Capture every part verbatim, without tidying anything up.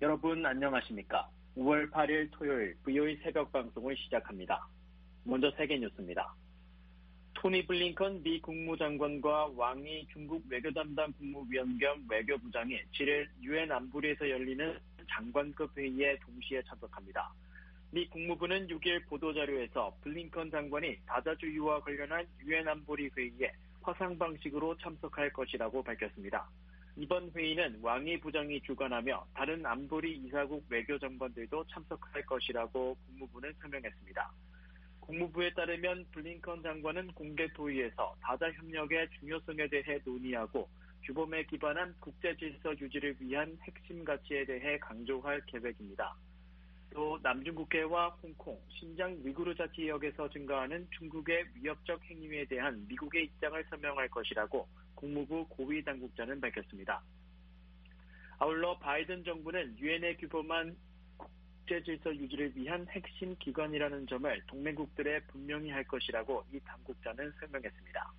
여러분 안녕하십니까? 오월 팔일 토요일 브이오이 새벽 방송을 시작합니다. 먼저 세계 뉴스입니다. 토니 블링컨 미 국무장관과 왕이 중국 외교담당 국무위원 겸 외교부장이 칠일 유엔 안보리에서 열리는 장관급 회의에 동시에 참석합니다. 미 국무부는 육일 보도자료에서 블링컨 장관이 다자주의와 관련한 유엔 안보리 회의에 화상 방식으로 참석할 것이라고 밝혔습니다. 이번 회의는 왕이 부장이 주관하며 다른 안보리 이사국 외교장관들도 참석할 것이라고 국무부는 설명했습니다. 국무부에 따르면 블링컨 장관은 공개 토의에서 다자협력의 중요성에 대해 논의하고 규범에 기반한 국제질서 유지를 위한 핵심 가치에 대해 강조할 계획입니다. 또 남중국해와 홍콩, 신장 위구르 자치역에서 증가하는 중국의 위협적 행위에 대한 미국의 입장을 설명할 것이라고 국무부 고위 당국자는 밝혔습니다. 아울러 바이든 정부는 유엔에 규범한 국제질서 유지를 위한 핵심 기관이라는 점을 동맹국들에 분명히 할 것이라고 이 당국자는 설명했습니다.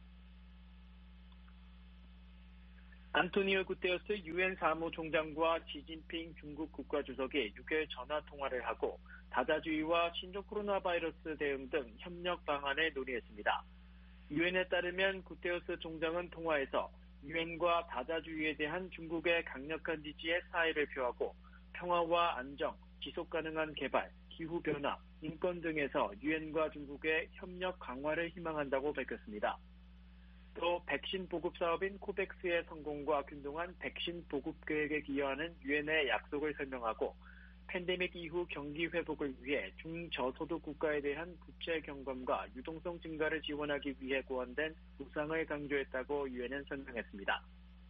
안토니오 구테러스 유엔 사무총장과 시진핑 중국 국가주석이 육일 전화통화를 하고 다자주의와 신종 코로나 바이러스 대응 등 협력 방안을 논의했습니다. 유엔에 따르면 구테러스 총장은 통화에서 유엔과 다자주의에 대한 중국의 강력한 지지에 사의를 표하고 평화와 안정, 지속가능한 개발, 기후변화, 인권 등에서 유엔과 중국의 협력 강화를 희망한다고 밝혔습니다. 또 백신 보급 사업인 코백스의 성공과 균등한 백신 보급 계획에 기여하는 유엔의 약속을 설명하고 팬데믹 이후 경기 회복을 위해 중저소득 국가에 대한 부채 경감과 유동성 증가를 지원하기 위해 고안된 구상을 강조했다고 유엔은 설명했습니다.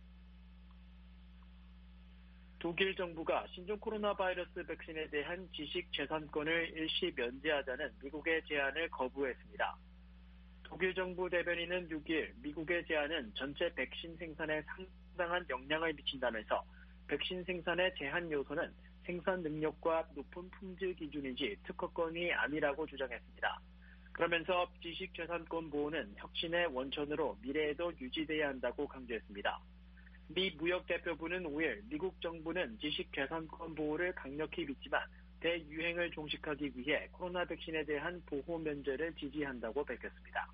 독일 정부가 신종 코로나 바이러스 백신에 대한 지식 재산권을 일시 면제하자는 미국의 제안을 거부했습니다. 독일 정부 대변인은 육일 미국의 제안은 전체 백신 생산에 상당한 영향을 미친다면서 백신 생산의 제한 요소는 생산 능력과 높은 품질 기준이지 특허권이 아니라고 주장했습니다. 그러면서 지식재산권 보호는 혁신의 원천으로 미래에도 유지돼야 한다고 강조했습니다. 미 무역대표부는 오일 미국 정부는 지식재산권 보호를 강력히 믿지만 대유행을 종식하기 위해 코로나 백신에 대한 보호 면제를 지지한다고 밝혔습니다.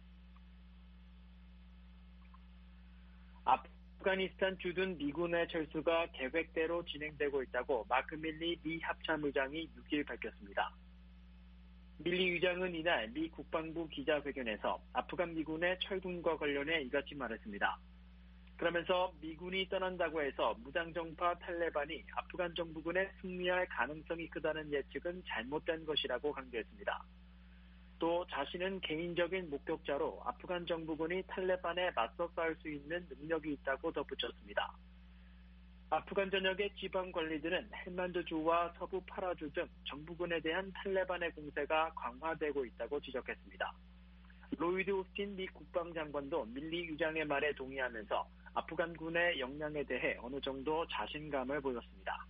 아프가니스탄 주둔 미군의 철수가 계획대로 진행되고 있다고 마크 밀리 미 합참의장이 육일 밝혔습니다. 밀리 의장은 이날 미 국방부 기자회견에서 아프간 미군의 철군과 관련해 이같이 말했습니다. 그러면서 미군이 떠난다고 해서 무장정파 탈레반이 아프간 정부군에 승리할 가능성이 크다는 예측은 잘못된 것이라고 강조했습니다. 또 자신은 개인적인 목격자로 아프간 정부군이 탈레반에 맞서 싸울 수 있는 능력이 있다고 덧붙였습니다. 아프간 전역의 지방 관리들은 헬만드주와 서부 파라주 등 정부군에 대한 탈레반의 공세가 강화되고 있다고 지적했습니다. 로이드 오스틴 미 국방장관도 밀리 의장의 말에 동의하면서 아프간군의 역량에 대해 어느 정도 자신감을 보였습니다.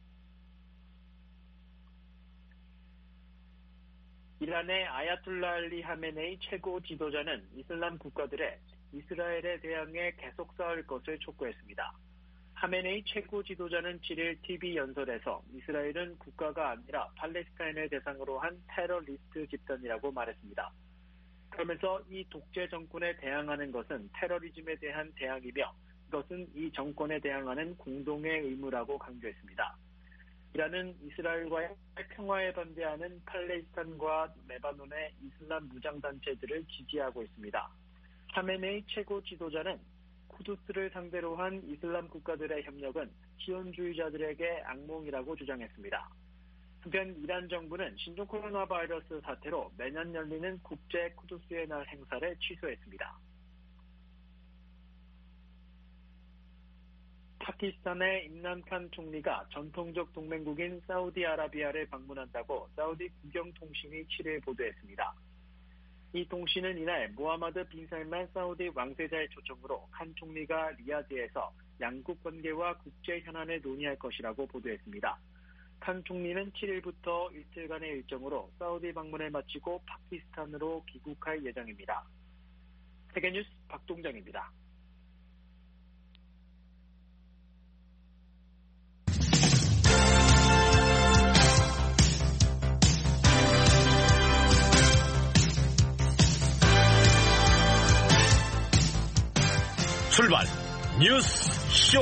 이란의 아야툴라 알리 하메네이 최고 지도자는 이슬람 국가들의 이스라엘에 대항해 계속 싸울 것을 촉구했습니다. 하메네이 최고 지도자는 칠일 티비 연설에서 이스라엘은 국가가 아니라 팔레스타인을 대상으로 한 테러리스트 집단이라고 말했습니다. 그러면서 이 독재 정권에 대항하는 것은 테러리즘에 대한 대항이며 이것은 이 정권에 대항하는 공동의 의무라고 강조했습니다. 이란은 이스라엘과의 평화에 반대하는 팔레스타인과 레바논의 이슬람 무장단체들을 지지하고 있습니다. 하메네이 최고 지도자는 쿠두스를 상대로 한 이슬람 국가들의 협력은 시온주의자들에게 악몽이라고 주장했습니다. 한편 이란 정부는 신종 코로나 바이러스 사태로 매년 열리는 국제 쿠두스의 날 행사를 취소했습니다. 파키스탄의 임란 칸 총리가 전통적 동맹국인 사우디아라비아를 방문한다고 사우디 국영통신이 칠일 보도했습니다. 이 통신은 이날 모하마드 빈 살만 사우디 왕세자의 초청으로 칸 총리가 리야드에서 양국 관계와 국제 현안을 논의할 것이라고 보도했습니다. 칸 총리는 칠일부터 이틀간의 일정으로 사우디 방문을 마치고 파키스탄으로 귀국할 예정입니다. 세계뉴스 박동정입니다. 뉴스쇼.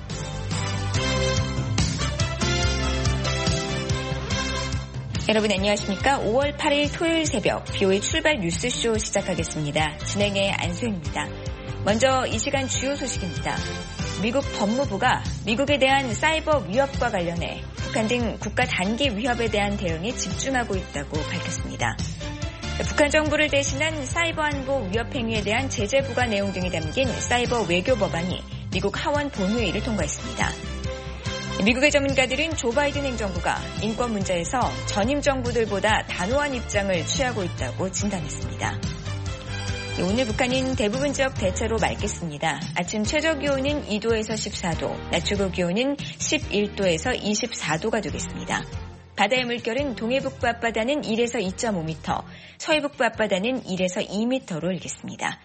여러분 안녕하십니까? 오월 팔일 토요일 새벽 비오의 출발 뉴스쇼 시작하겠습니다. 진행의 안소영입니다. 먼저 이 시간 주요 소식입니다. 미국 법무부가 미국에 대한 사이버 위협과 관련해 북한 등 국가 단기 위협에 대한 대응에 집중하고 있다고 밝혔습니다. 북한 정부를 대신한 사이버 안보 위협 행위에 대한 제재 부과 내용 등이 담긴 사이버 외교 법안이 미국 하원 본회의를 통과했습니다. 미국의 전문가들은 조 바이든 행정부가 인권 문제에서 전임 정부들보다 단호한 입장을 취하고 있다고 진단했습니다. 오늘 북한은 대부분 지역 대체로 맑겠습니다. 아침 최저기온은 이도에서 십사도, 낮 최고 기온은 십일도에서 이십사도가 되겠습니다. 바다의 물결은 동해북부 앞바다는 일에서 이점오 미터, 서해북부 앞바다는 일에서 이 미터로 일겠습니다.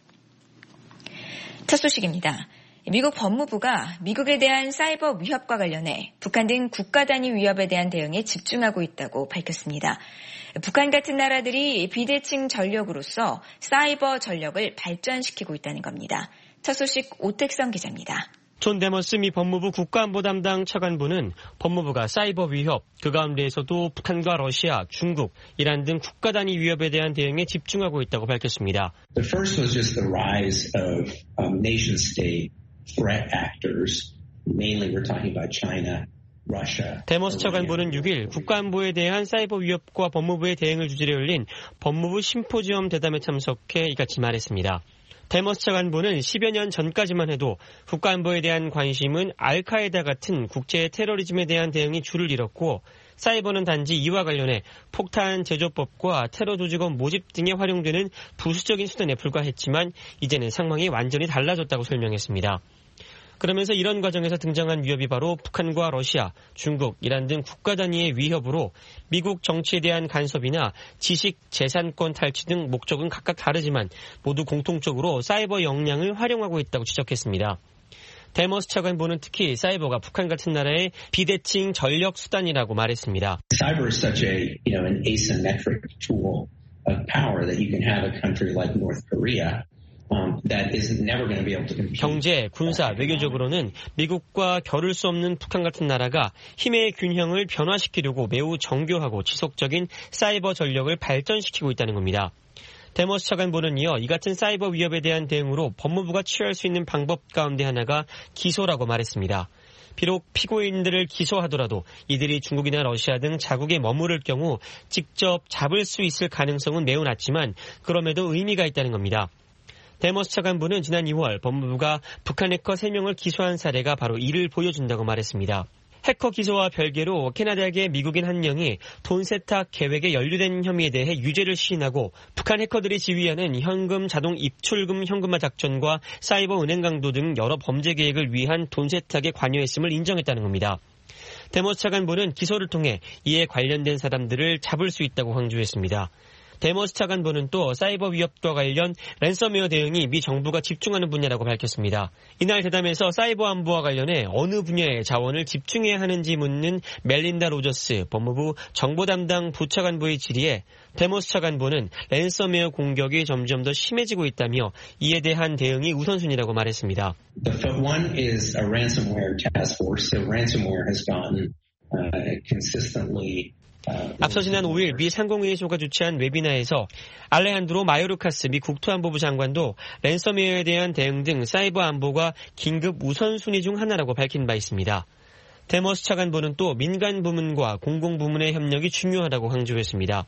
첫 소식입니다. 미국 법무부가 미국에 대한 사이버 위협과 관련해 북한 등 국가 단위 위협에 대한 대응에 집중하고 있다고 밝혔습니다. 북한 같은 나라들이 비대칭 전력으로서 사이버 전력을 발전시키고 있다는 겁니다. 첫 소식 오택성 기자입니다. 존 데머스 미 법무부 국가안보 담당 차관보는 법무부가 사이버 위협, 그 가운데에서도 북한과 러시아, 중국, 이란 등 국가 단위 위협에 대한 대응에 집중하고 있다고 밝혔습니다. The first was just the rise of um, nation-state threat actors. Mainly we're talking about China. 데머스 차관보는 육일 국가안보에 대한 사이버 위협과 법무부의 대응을 주제로 열린 법무부 심포지엄 대담에 참석해 이같이 말했습니다. 데머스 차관보는 십여 년 전까지만 해도 국가안보에 대한 관심은 알카에다 같은 국제 테러리즘에 대한 대응이 줄을 잃었고 사이버는 단지 이와 관련해 폭탄 제조법과 테러 조직원 모집 등에 활용되는 부수적인 수단에 불과했지만 이제는 상황이 완전히 달라졌다고 설명했습니다. 그러면서 이런 과정에서 등장한 위협이 바로 북한과 러시아, 중국, 이란 등 국가 단위의 위협으로 미국 정치에 대한 간섭이나 지식, 재산권 탈취 등 목적은 각각 다르지만 모두 공통적으로 사이버 역량을 활용하고 있다고 지적했습니다. 데머스 차관보는 특히 사이버가 북한 같은 나라의 비대칭 전력 수단이라고 말했습니다. Cyber is such a, you know, an asymmetric tool of power that you can have a country like North Korea. 경제, 군사, 외교적으로는 미국과 겨룰 수 없는 북한 같은 나라가 힘의 균형을 변화시키려고 매우 정교하고 지속적인 사이버 전력을 발전시키고 있다는 겁니다. 데머스 차관보는 이어 이 같은 사이버 위협에 대한 대응으로 법무부가 취할 수 있는 방법 가운데 하나가 기소라고 말했습니다. 비록 피고인들을 기소하더라도 이들이 중국이나 러시아 등 자국에 머무를 경우 직접 잡을 수 있을 가능성은 매우 낮지만 그럼에도 의미가 있다는 겁니다. 데머스 차관보는 지난 이월 법무부가 북한 해커 세 명을 기소한 사례가 바로 이를 보여준다고 말했습니다. 해커 기소와 별개로 캐나다계 미국인 한 명이 돈 세탁 계획에 연루된 혐의에 대해 유죄를 시인하고 북한 해커들이 지휘하는 현금 자동 입출금 현금화 작전과 사이버 은행 강도 등 여러 범죄 계획을 위한 돈 세탁에 관여했음을 인정했다는 겁니다. 데머스 차관보는 기소를 통해 이에 관련된 사람들을 잡을 수 있다고 강조했습니다. 데머스 차관보는 또 사이버 위협과 관련 랜섬웨어 대응이 미 정부가 집중하는 분야라고 밝혔습니다. 이날 대담에서 사이버 안보와 관련해 어느 분야에 자원을 집중해야 하는지 묻는 멜린다 로저스 법무부 정보 담당 부차관보의 질의에 데머스 차관보는 랜섬웨어 공격이 점점 더 심해지고 있다며 이에 대한 대응이 우선순위라고 말했습니다. The one is a ransomware task force. So ransomware has gotten uh, consistently 앞서 지난 오일 미 상공회의소가 주최한 웨비나에서 알레한드로 마요르카스 미 국토안보부 장관도 랜섬웨어에 대한 대응 등 사이버 안보가 긴급 우선순위 중 하나라고 밝힌 바 있습니다. 데머스 차관보는 또 민간 부문과 공공 부문의 협력이 중요하다고 강조했습니다.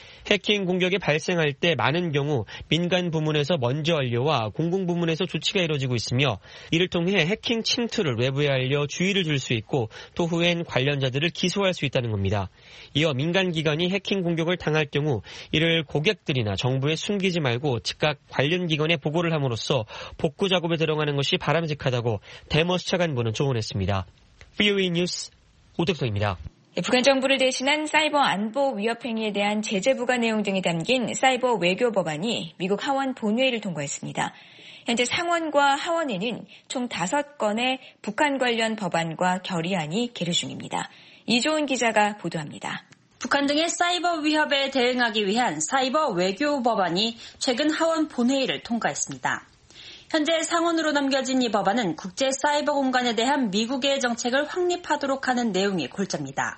해킹 공격이 발생할 때 많은 경우 민간 부문에서 먼저 알려와 공공 부문에서 조치가 이뤄지고 있으며 이를 통해 해킹 침투를 외부에 알려 주의를 줄 수 있고 또 후엔 관련자들을 기소할 수 있다는 겁니다. 이어 민간 기관이 해킹 공격을 당할 경우 이를 고객들이나 정부에 숨기지 말고 즉각 관련 기관에 보고를 함으로써 복구 작업에 들어가는 것이 바람직하다고 데머스 차관보는 조언했습니다. 비오이 뉴스 오택성입니다. 북한 정부를 대신한 사이버 안보 위협 행위에 대한 제재 부과 내용 등이 담긴 사이버 외교 법안이 미국 하원 본회의를 통과했습니다. 현재 상원과 하원에는 총 다섯 건의 북한 관련 법안과 결의안이 계류 중입니다. 이조은 기자가 보도합니다. 북한 등의 사이버 위협에 대응하기 위한 사이버 외교 법안이 최근 하원 본회의를 통과했습니다. 현재 상원으로 넘겨진 이 법안은 국제 사이버 공간에 대한 미국의 정책을 확립하도록 하는 내용이 골자입니다.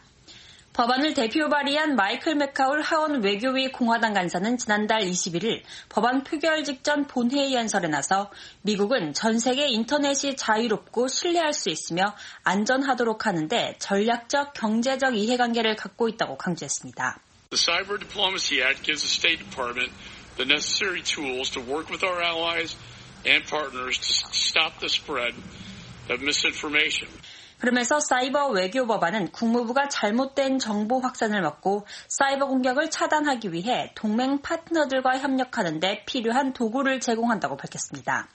법안을 대표 발의한 마이클 맥카울 하원 외교위 공화당 간사는 지난달 이십일일 법안 표결 직전 본회의 연설에 나서 미국은 전 세계 인터넷이 자유롭고 신뢰할 수 있으며 안전하도록 하는데 전략적 경제적 이해관계를 갖고 있다고 강조했습니다. The Cyber Diplomacy Act gives the State Department the necessary tools to work with our allies and partners to stop the spread of misinformation. 그러면서 사이버 외교 법안은 국무부가 잘못된 정보 확산을 막고 사이버 공격을 차단하기 위해 동맹 파트너들과 협력하는 데 필요한 도구를 제공한다고 밝혔습니다.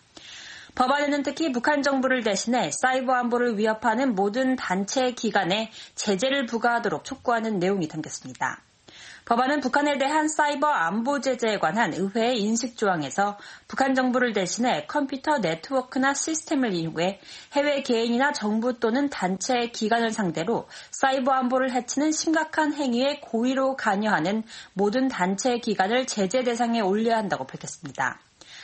법안에는 특히 북한 정부를 대신해 사이버 안보를 위협하는 모든 단체 기관에 제재를 부과하도록 촉구하는 내용이 담겼습니다. 법안은 북한에 대한 사이버 안보 제재에 관한 의회의 인식 조항에서 북한 정부를 대신해 컴퓨터 네트워크나 시스템을 이용해 해외 개인이나 정부 또는 단체 기관을 상대로 사이버 안보를 해치는 심각한 행위에 고의로 관여하는 모든 단체 기관을 제재 대상에 올려야 한다고 밝혔습니다.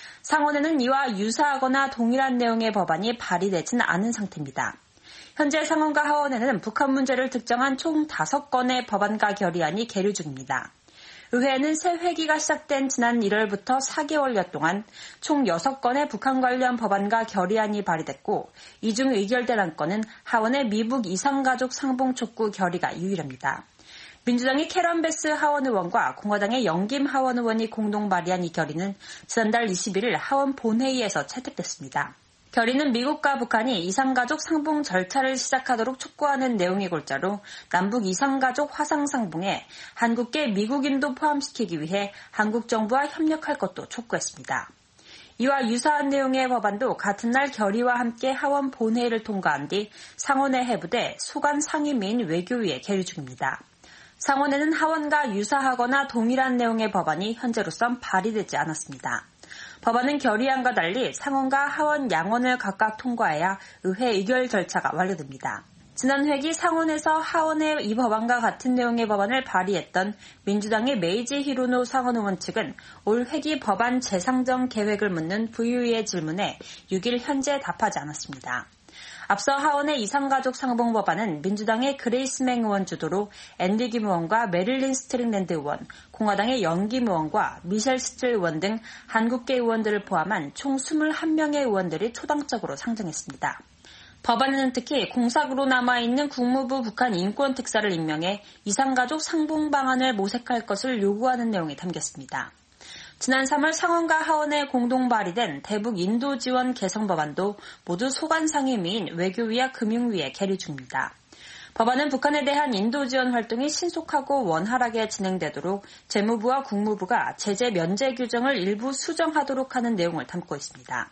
상원에는 이와 유사하거나 동일한 내용의 법안이 발의되지는 않은 상태입니다. 현재 상원과 하원에는 북한 문제를 특정한 총 다섯 건의 법안과 결의안이 계류 중입니다. 의회에는 새 회기가 시작된 지난 일월부터 사 개월여 동안 총 여섯 건의 북한 관련 법안과 결의안이 발의됐고 이 중 의결된 한 건은 하원의 미북 이상가족 상봉 촉구 결의가 유일합니다. 민주당의 캐런 베스 하원 의원과 공화당의 영김 하원 의원이 공동 발의한 이 결의는 지난달 이십일일 하원 본회의에서 채택됐습니다. 결의는 미국과 북한이 이상가족 상봉 절차를 시작하도록 촉구하는 내용의 골자로 남북 이상가족 화상상봉에 한국계 미국인도 포함시키기 위해 한국 정부와 협력할 것도 촉구했습니다. 이와 유사한 내용의 법안도 같은 날 결의와 함께 하원 본회의를 통과한 뒤 상원에 회부돼 소관 상임위인 외교위에 계류 중입니다. 상원에는 하원과 유사하거나 동일한 내용의 법안이 현재로선 발의되지 않았습니다. 법안은 결의안과 달리 상원과 하원 양원을 각각 통과해야 의회 의결 절차가 완료됩니다. 지난 회기 상원에서 하원에 이 법안과 같은 내용의 법안을 발의했던 민주당의 메이지 히로노 상원 의원 측은 올 회기 법안 재상정 계획을 묻는 부의의 질문에 육일 현재 답하지 않았습니다. 앞서 하원의 이상가족 상봉 법안은 민주당의 그레이스 맹 의원 주도로 앤디 김 의원과 메릴린 스트링랜드 의원, 공화당의 영김 의원과 미셸 스틸 의원 등 한국계 의원들을 포함한 총 이십일 명의 의원들이 초당적으로 상정했습니다. 법안에는 특히 공삭으로 남아있는 국무부 북한 인권특사를 임명해 이상가족 상봉 방안을 모색할 것을 요구하는 내용이 담겼습니다. 지난 삼월 상원과 하원에 공동 발의된 대북 인도 지원 개선 법안도 모두 소관 상임위인 외교위와 금융위에 계류 중입니다. 법안은 북한에 대한 인도 지원 활동이 신속하고 원활하게 진행되도록 재무부와 국무부가 제재 면제 규정을 일부 수정하도록 하는 내용을 담고 있습니다.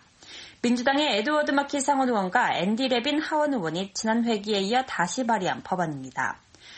민주당의 에드워드 마키 상원 의원과 앤디 레빈 하원 의원이 지난 회기에 이어 다시 발의한 법안입니다.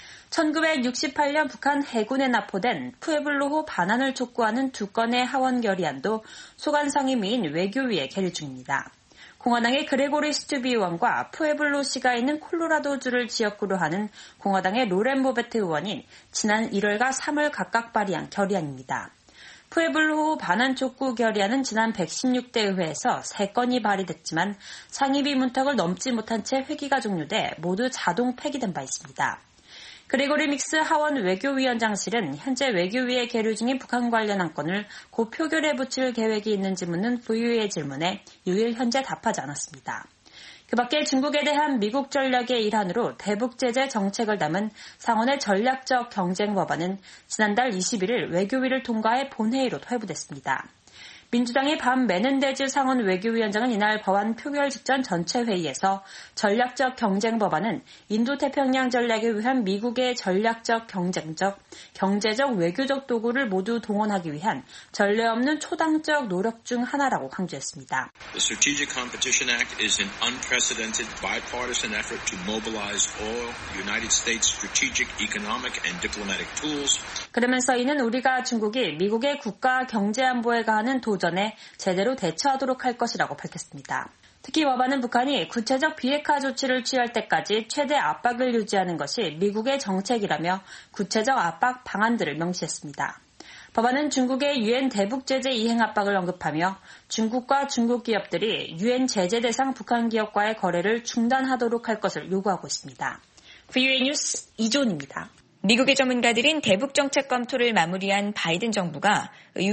천구백육십팔년 북한 해군에 납포된 푸에블로호 반환을 촉구하는 두 건의 하원 결의안도 소관 상임위인 외교위에 계류 중입니다. 공화당의 그레고리 스튜비 의원과 푸에블로시가 있는 콜로라도주를 지역구로 하는 공화당의 로렌 보베트 의원이 지난 일월과 삼월 각각 발의한 결의안입니다. 푸에블로호 반환 촉구 결의안은 지난 백십육 대 의회에서 세 건이 발의됐지만 상임위 문턱을 넘지 못한 채 회기가 종료돼 모두 자동 폐기된 바 있습니다. 그레고리 믹스 하원 외교위원장실은 현재 외교위에 계류 중인 북한 관련 안건을 곧 표결에 붙일 계획이 있는지 묻는 부의의 질문에 육일 현재 답하지 않았습니다. 그 밖에 중국에 대한 미국 전략의 일환으로 대북 제재 정책을 담은 상원의 전략적 경쟁 법안은 지난달 이십일일 외교위를 통과해 본회의로 회부됐습니다. 민주당의 반 메넨데즈 상원 외교위원장은 이날 법안 표결 직전 전체 회의에서 전략적 경쟁 법안은 인도태평양 전략에 위한 미국의 전략적 경쟁적, 경제적, 외교적 도구를 모두 동원하기 위한 전례 없는 초당적 노력 중 하나라고 강조했습니다. The Strategic Competition Act is an unprecedented bipartisan effort to mobilize all United States strategic, economic and diplomatic tools. 그러면서 이는 우리가 중국이 미국의 국가 경제 안보에 가하는 도전 전에 제대로 대처하도록 할 것이라고 밝혔습니다. 특히 법안은 북한이 구체적 비핵화 조치를 취할 때까지 최대 압박을 유지하는 것이 미국의 정책이라며 구체적 압박 방안들을 명시했습니다. 법안은 중국의 유엔 대북 제재 이행 압박을 언급하며 중국과 중국 기업들이 유엔 제재 대상 북한 기업과의 거래를 중단하도록 할 것을 요구하고 있습니다. 브이오에이 뉴스 이존입니다. 미국의 전문가들은 대북 정책 검토를 마무리한 바이든 정부가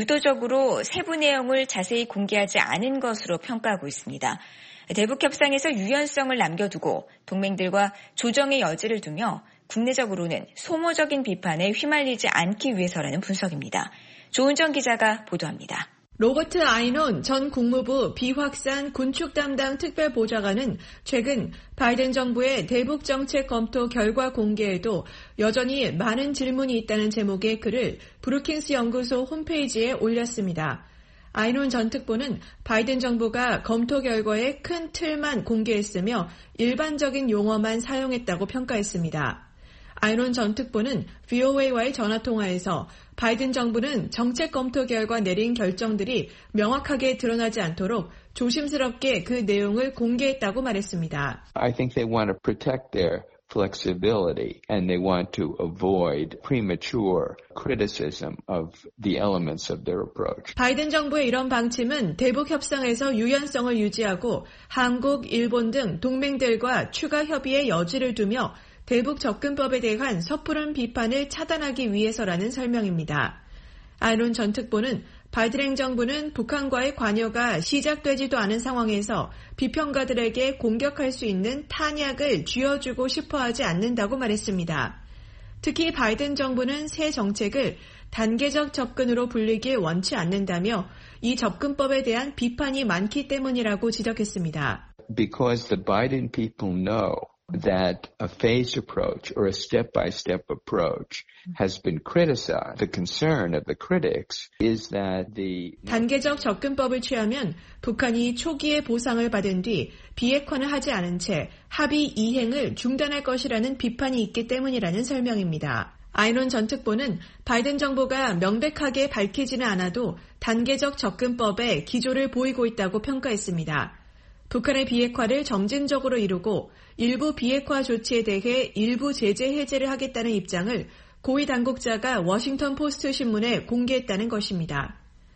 의도적으로 세부 내용을 자세히 공개하지 않은 것으로 평가하고 있습니다. 대북 협상에서 유연성을 남겨두고 동맹들과 조정의 여지를 두며 국내적으로는 소모적인 비판에 휘말리지 않기 위해서라는 분석입니다. 조은정 기자가 보도합니다. 로버트 아이논 전 국무부 비확산 군축 담당 특별보좌관은 최근 바이든 정부의 대북 정책 검토 결과 공개에도 여전히 많은 질문이 있다는 제목의 글을 브루킹스 연구소 홈페이지에 올렸습니다. 아이논 전 특보는 바이든 정부가 검토 결과의 큰 틀만 공개했으며 일반적인 용어만 사용했다고 평가했습니다. 아이논 전 특보는 브이오에이와의 전화통화에서 바이든 정부는 정책 검토 결과 내린 결정들이 명확하게 드러나지 않도록 조심스럽게 그 내용을 공개했다고 말했습니다. I think they want to protect their flexibility and they want to avoid premature criticism of the elements of their approach. 바이든 정부의 이런 방침은 대북 협상에서 유연성을 유지하고 한국, 일본 등 동맹들과 추가 협의의 여지를 두며 대북 접근법에 대한 섣부른 비판을 차단하기 위해서라는 설명입니다. 아이논 전 특보는 바이든 행정부는 북한과의 관여가 시작되지도 않은 상황에서 비평가들에게 공격할 수 있는 탄약을 쥐어주고 싶어하지 않는다고 말했습니다. 특히 바이든 정부는 새 정책을 단계적 접근으로 불리길 원치 않는다며 이 접근법에 대한 비판이 많기 때문이라고 지적했습니다. Because the Biden people know that a phased approach or a step-by-step approach has been criticized. The concern of the critics is that the 단계적 접근법을 취하면 북한이 초기에 보상을 받은 뒤 비핵화는 하지 않은 채 합의 이행을 중단할 것이라는 비판이 있기 때문이라는 설명입니다. 아이논 전 특보는 바이든 정부가 명백하게 밝히지는 않아도 단계적 접근법에 기조를 보이고 있다고 평가했습니다. 북한의 비핵화를 점진적으로 이루고 일부 비핵화 조치에 대해 일부 제재 해제를 하겠다는 입장을 고위 당국자가 워싱턴 포스트 신문에 공개했다는 것입니다.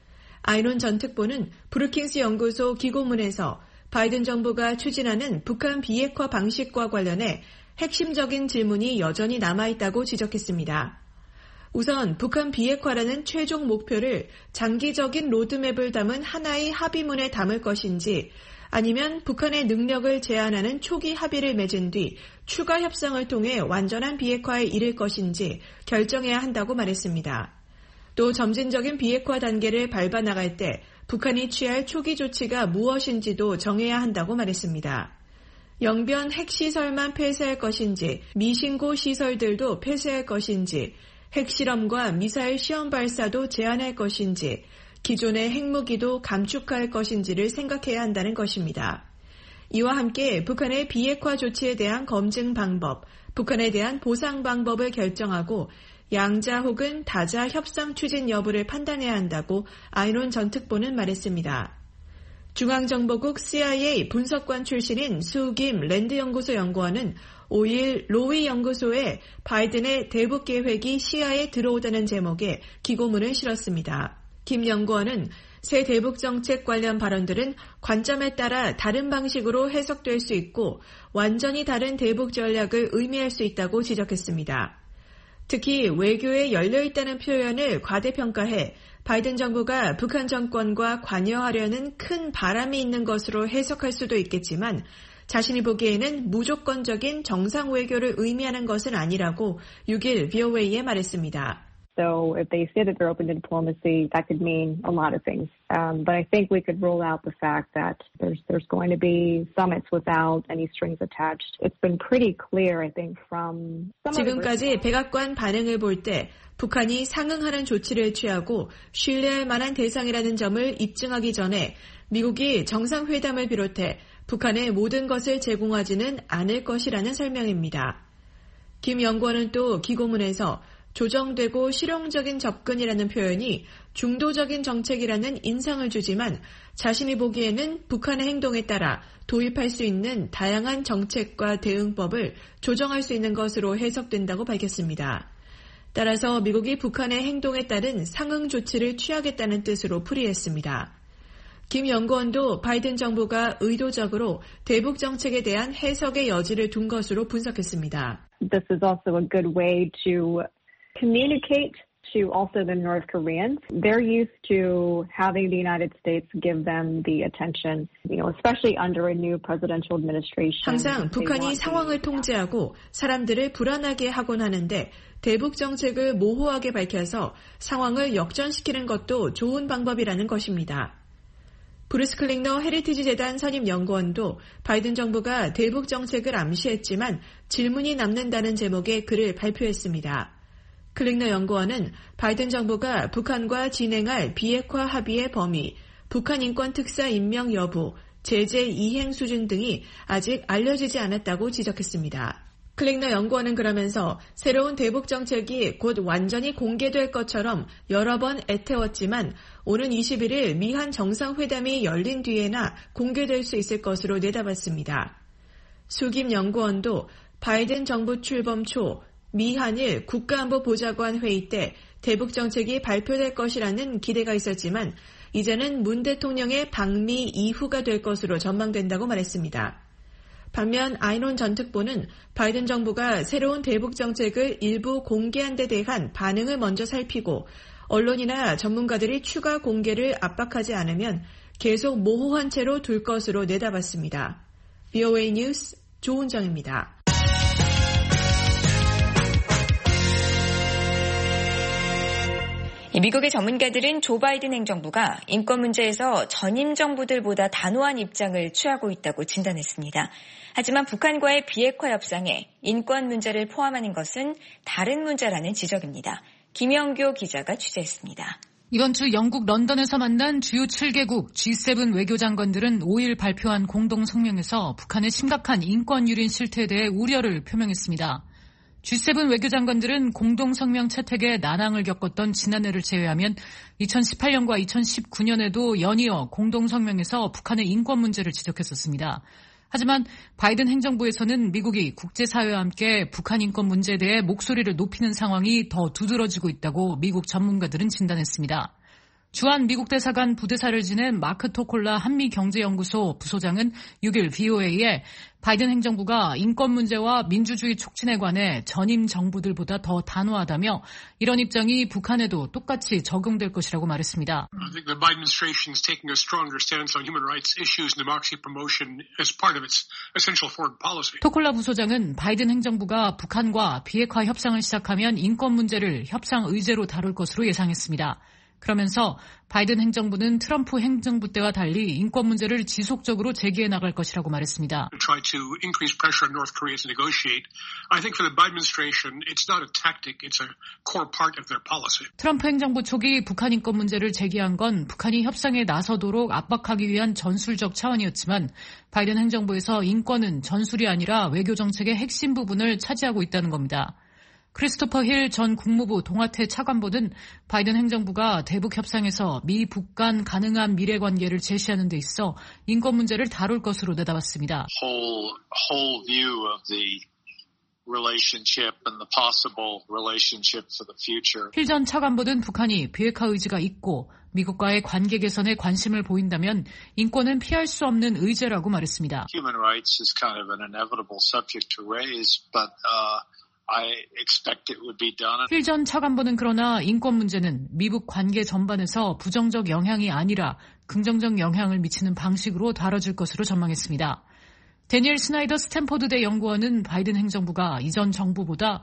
아이논 전 특보는 브루킹스 연구소 기고문에서 바이든 정부가 추진하는 북한 비핵화 방식과 관련해 핵심적인 질문이 여전히 남아있다고 지적했습니다. 우선 북한 비핵화라는 최종 목표를 장기적인 로드맵을 담은 하나의 합의문에 담을 것인지 아니면 북한의 능력을 제한하는 초기 합의를 맺은 뒤 추가 협상을 통해 완전한 비핵화에 이를 것인지 결정해야 한다고 말했습니다. 또 점진적인 비핵화 단계를 밟아 나갈 때 북한이 취할 초기 조치가 무엇인지도 정해야 한다고 말했습니다. 영변 핵시설만 폐쇄할 것인지 미신고 시설들도 폐쇄할 것인지 핵실험과 미사일 시험 발사도 제한할 것인지 기존의 핵무기도 감축할 것인지를 생각해야 한다는 것입니다. 이와 함께 북한의 비핵화 조치에 대한 검증 방법, 북한에 대한 보상 방법을 결정하고 양자 혹은 다자 협상 추진 여부를 판단해야 한다고 아이논 전 특보는 말했습니다. 중앙정보국 씨아이에이 분석관 출신인 수김 랜드연구소 연구원은 오일 로위 연구소에 바이든의 대북 계획이 시야에 들어오다는 제목의 기고문을 실었습니다. 김 연구원은 새 대북 정책 관련 발언들은 관점에 따라 다른 방식으로 해석될 수 있고 완전히 다른 대북 전략을 의미할 수 있다고 지적했습니다. 특히 외교에 열려있다는 표현을 과대평가해 바이든 정부가 북한 정권과 관여하려는 큰 바람이 있는 것으로 해석할 수도 있겠지만 자신이 보기에는 무조건적인 정상 외교를 의미하는 것은 아니라고 육 일 브이오에이에 말했습니다. So if they say that they're open to diplomacy, that could mean a lot of things. Um, but I think we could rule out the fact that there's there's going to be summits without any strings attached. It's been pretty clear, I think, from some 지금까지 백악관 반응을 볼 때 북한이 상응하는 조치를 취하고 신뢰할 만한 대상이라는 점을 입증하기 전에 미국이 정상회담을 비롯해 북한에 모든 것을 제공하지는 않을 것이라는 설명입니다. 김 연구원은 또 기고문에서 조정되고 실용적인 접근이라는 표현이 중도적인 정책이라는 인상을 주지만 자신이 보기에는 북한의 행동에 따라 도입할 수 있는 다양한 정책과 대응법을 조정할 수 있는 것으로 해석된다고 밝혔습니다. 따라서 미국이 북한의 행동에 따른 상응 조치를 취하겠다는 뜻으로 풀이했습니다. 김 연구원도 바이든 정부가 의도적으로 대북 정책에 대한 해석의 여지를 둔 것으로 분석했습니다. This is also a good way to communicate to also the North Koreans. They're used to having the United States give them the attention, you know, especially under a new presidential administration. 항상 북한이 상황을 통제하고 사람들을 불안하게 하곤 하는데 대북 정책을 모호하게 밝혀서 상황을 역전시키는 것도 좋은 방법이라는 것입니다. 브루스 클링너 헤리티지 재단 선임 연구원도 바이든 정부가 대북 정책을 암시했지만 질문이 남는다는 제목의 글을 발표했습니다. 클링너 연구원은 바이든 정부가 북한과 진행할 비핵화 합의의 범위, 북한 인권 특사 임명 여부, 제재 이행 수준 등이 아직 알려지지 않았다고 지적했습니다. 클링너 연구원은 그러면서 새로운 대북 정책이 곧 완전히 공개될 것처럼 여러 번 애태웠지만 오는 이십일 일 미한 정상회담이 열린 뒤에나 공개될 수 있을 것으로 내다봤습니다. 수김 연구원도 바이든 정부 출범 초 미한일 국가안보보좌관 회의 때 대북 정책이 발표될 것이라는 기대가 있었지만 이제는 문 대통령의 방미 이후가 될 것으로 전망된다고 말했습니다. 반면 아이논 전 특보는 바이든 정부가 새로운 대북 정책을 일부 공개한 데 대한 반응을 먼저 살피고 언론이나 전문가들이 추가 공개를 압박하지 않으면 계속 모호한 채로 둘 것으로 내다봤습니다. 브이오에이 뉴스 조은정입니다. 미국의 전문가들은 조 바이든 행정부가 인권 문제에서 전임 정부들보다 단호한 입장을 취하고 있다고 진단했습니다. 하지만 북한과의 비핵화 협상에 인권 문제를 포함하는 것은 다른 문제라는 지적입니다. 김영교 기자가 취재했습니다. 이번 주 영국 런던에서 만난 주요 칠 개국 지 세븐 외교장관들은 오일 발표한 공동 성명에서 북한의 심각한 인권 유린 실태에 대해 우려를 표명했습니다. 지 세븐 외교장관들은 공동성명 채택에 난항을 겪었던 지난해를 제외하면 이천십팔 년과 이천십구 년에도 연이어 공동성명에서 북한의 인권 문제를 지적했었습니다. 하지만 바이든 행정부에서는 미국이 국제사회와 함께 북한 인권 문제에 대해 목소리를 높이는 상황이 더 두드러지고 있다고 미국 전문가들은 진단했습니다. 주한 미국 대사관 부대사를 지낸 마크 토콜라 한미경제연구소 부소장은 육 일 브이오에이에 바이든 행정부가 인권 문제와 민주주의 촉진에 관해 전임 정부들보다 더 단호하다며 이런 입장이 북한에도 똑같이 적용될 것이라고 말했습니다. I think the Biden administration is taking a stronger stance on human rights issues and democracy promotion as part of its essential foreign policy. 토콜라 부소장은 바이든 행정부가 북한과 비핵화 협상을 시작하면 인권 문제를 협상 의제로 다룰 것으로 예상했습니다. 그러면서 바이든 행정부는 트럼프 행정부 때와 달리 인권 문제를 지속적으로 제기해 나갈 것이라고 말했습니다. Try to increase pressure on North Korea to negotiate. I think for the Biden administration, it's not a tactic, it's a core part of their policy. 트럼프 행정부 초기 북한 인권 문제를 제기한 건 북한이 협상에 나서도록 압박하기 위한 전술적 차원이었지만 바이든 행정부에서 인권은 전술이 아니라 외교 정책의 핵심 부분을 차지하고 있다는 겁니다. 크리스토퍼 힐 전 국무부 동아태 차관보는 바이든 행정부가 대북 협상에서 미, 북 간 가능한 미래 관계를 제시하는 데 있어 인권 문제를 다룰 것으로 내다봤습니다. Whole, whole view of the relationship and the possible relationship for the future. 힐 전 차관보는 북한이 비핵화 의지가 있고 미국과의 관계 개선에 관심을 보인다면 인권은 피할 수 없는 의제라고 말했습니다. Human rights is kind of an inevitable subject to raise, but uh, I expect it would be done. 힐 전 차관보는 그러나 인권 문제는 미북 관계 전반에서 부정적 영향이 아니라 긍정적 영향을 미치는 방식으로 다뤄질 것으로 전망했습니다. 데니엘 스나이더 스탠포드대 연구원은 바이든 행정부가 이전 정부보다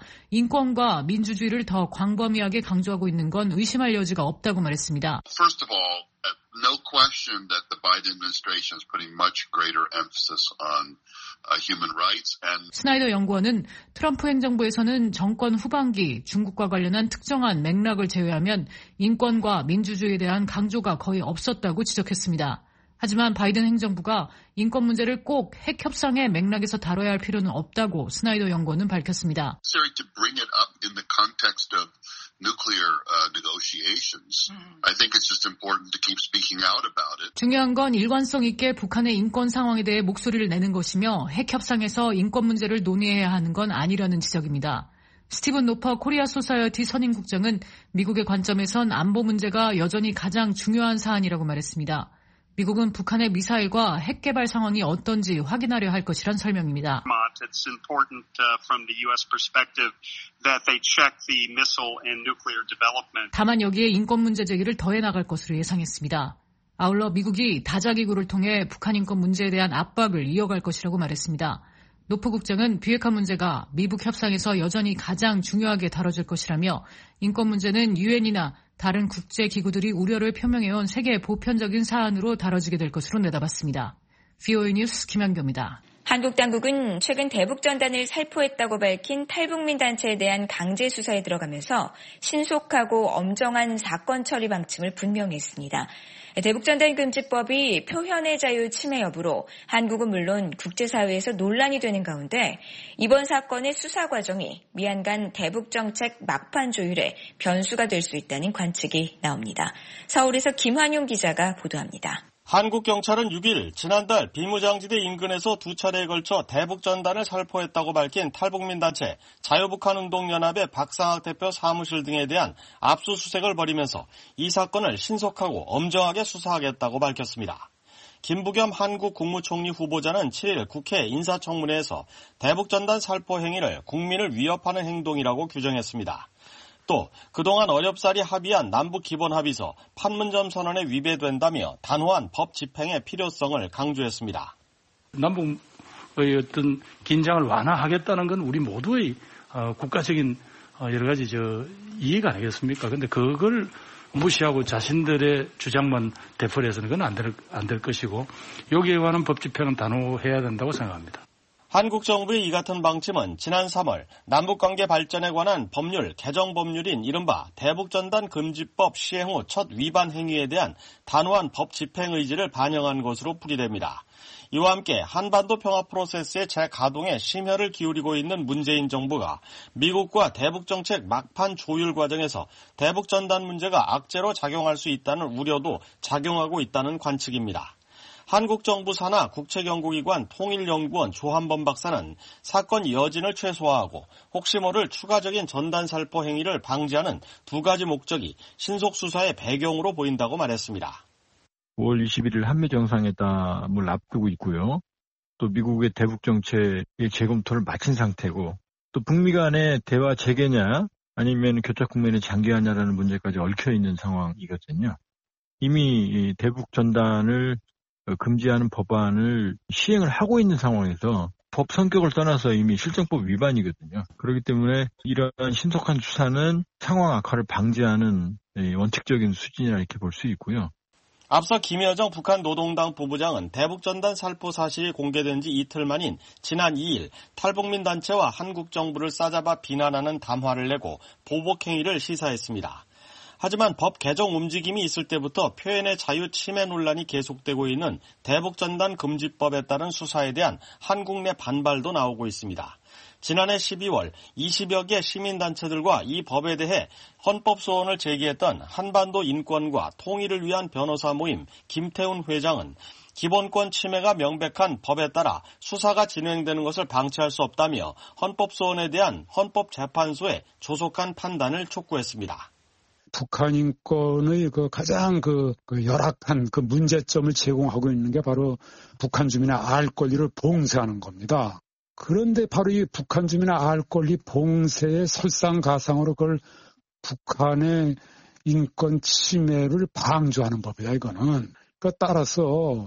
인권과 민주주의를 더 광범위하게 강조하고 있는 건 의심할 여지가 없다고 말했습니다. First of all, no question that the Biden administration is putting much greater emphasis on uh, human rights and 스나이더 연구원은 트럼프 행정부에서는 정권 후반기 중국과 관련한 특정한 맥락을 제외하면 인권과 민주주의에 대한 강조가 거의 없었다고 지적했습니다. 하지만 바이든 행정부가 인권 문제를 꼭 핵 협상의 맥락에서 다뤄야 할 필요는 없다고 스나이더 연구원은 밝혔습니다. to bring it up in the context of nuclear uh, negotiations. I think it's just important to keep speaking out about it. 중요한 건 일관성 있게 북한의 인권 상황에 대해 목소리를 내는 것이며 핵 협상에서 인권 문제를 논의해야 하는 건 아니라는 지적입니다. 스티븐 노퍼 코리아 소사이어티 선임국장은 미국의 관점에선 안보 문제가 여전히 가장 중요한 사안이라고 말했습니다. 미국은 북한의 미사일과 핵 개발 상황이 어떤지 확인하려 할 것이란 설명입니다. It's important uh, from the U S perspective that they check the missile and nuclear development. 다만 여기에 인권 문제 제기를 더해 나갈 것으로 예상했습니다. 아울러 미국이 다자기구를 통해 북한 인권 문제에 대한 압박을 이어갈 것이라고 말했습니다. 노프 국장은 비핵화 문제가 미북 협상에서 여전히 가장 중요하게 다뤄질 것이라며 인권 문제는 유엔이나 다른 국제기구들이 우려를 표명해온 세계 보편적인 사안으로 다뤄지게 될 것으로 내다봤습니다. 브이오에이 뉴스 김한교입니다. 한국 당국은 최근 대북전단을 살포했다고 밝힌 탈북민 단체에 대한 강제 수사에 들어가면서 신속하고 엄정한 사건 처리 방침을 분명히 했습니다. 대북전단금지법이 표현의 자유 침해 여부로 한국은 물론 국제사회에서 논란이 되는 가운데 이번 사건의 수사 과정이 미한 간 대북정책 막판 조율에 변수가 될 수 있다는 관측이 나옵니다. 서울에서 김환용 기자가 보도합니다. 한국 경찰은 육 일 지난달 비무장지대 인근에서 두 차례에 걸쳐 대북전단을 살포했다고 밝힌 탈북민 단체 자유북한운동연합의 박상학 대표 사무실 등에 대한 압수수색을 벌이면서 이 사건을 신속하고 엄정하게 수사하겠다고 밝혔습니다. 김부겸 한국 국무총리 후보자는 칠 일 국회 인사청문회에서 대북전단 살포 행위를 국민을 위협하는 행동이라고 규정했습니다. 또 그동안 어렵사리 합의한 남북기본합의서 판문점 선언에 위배된다며 단호한 법 집행의 필요성을 강조했습니다. 남북의 어떤 긴장을 완화하겠다는 건 우리 모두의 국가적인 여러 가지 저 이해가 아니겠습니까? 그런데 그걸 무시하고 자신들의 주장만 되풀이해서는 그건 안 될, 안 될 것이고 여기에 관한 법 집행은 단호해야 된다고 생각합니다. 한국 정부의 이 같은 방침은 지난 삼월 남북관계 발전에 관한 법률 개정 법률인 이른바 대북전단 금지법 시행 후 첫 위반 행위에 대한 단호한 법 집행 의지를 반영한 것으로 풀이됩니다. 이와 함께 한반도 평화 프로세스의 재가동에 심혈을 기울이고 있는 문재인 정부가 미국과 대북정책 막판 조율 과정에서 대북전단 문제가 악재로 작용할 수 있다는 우려도 작용하고 있다는 관측입니다. 한국 정부 산하 국책연구기관 통일연구원 조한범 박사는 사건 여진을 최소화하고 혹시 모를 추가적인 전단 살포 행위를 방지하는 두 가지 목적이 신속 수사의 배경으로 보인다고 말했습니다. 오월 이십일일 한미 정상회담을 앞두고 있고요. 또 미국의 대북 정책의 재검토를 마친 상태고 또 북미 간의 대화 재개냐 아니면 교착 국면에 장기화냐라는 문제까지 얽혀 있는 상황이거든요. 이미 대북 전단을 금지하는 법안을 시행을 하고 있는 상황에서 법 성격을 떠나서 이미 실정법 위반이거든요. 그렇기 때문에 이러한 신속한 수사는 상황 악화를 방지하는 원칙적인 수준이라 이렇게 볼 수 있고요. 앞서 김여정 북한 노동당 부부장은 대북전단 살포 사실이 공개된 지 이틀 만인 지난 이 일 탈북민 단체와 한국 정부를 싸잡아 비난하는 담화를 내고 보복 행위를 시사했습니다. 하지만 법 개정 움직임이 있을 때부터 표현의 자유 침해 논란이 계속되고 있는 대북전단 금지법에 따른 수사에 대한 한국 내 반발도 나오고 있습니다. 지난해 십이월 이십여 개 시민단체들과 이 법에 대해 헌법소원을 제기했던 한반도 인권과 통일을 위한 변호사 모임 김태훈 회장은 기본권 침해가 명백한 법에 따라 수사가 진행되는 것을 방치할 수 없다며 헌법소원에 대한 헌법재판소의 조속한 판단을 촉구했습니다. 북한 인권의 그 가장 그, 그 열악한 그 문제점을 제공하고 있는 게 바로 북한 주민의 알 권리를 봉쇄하는 겁니다. 그런데 바로 이 북한 주민의 알 권리 봉쇄의 설상가상으로 그걸 북한의 인권 침해를 방조하는 법이다, 이거는. 그러니까 따라서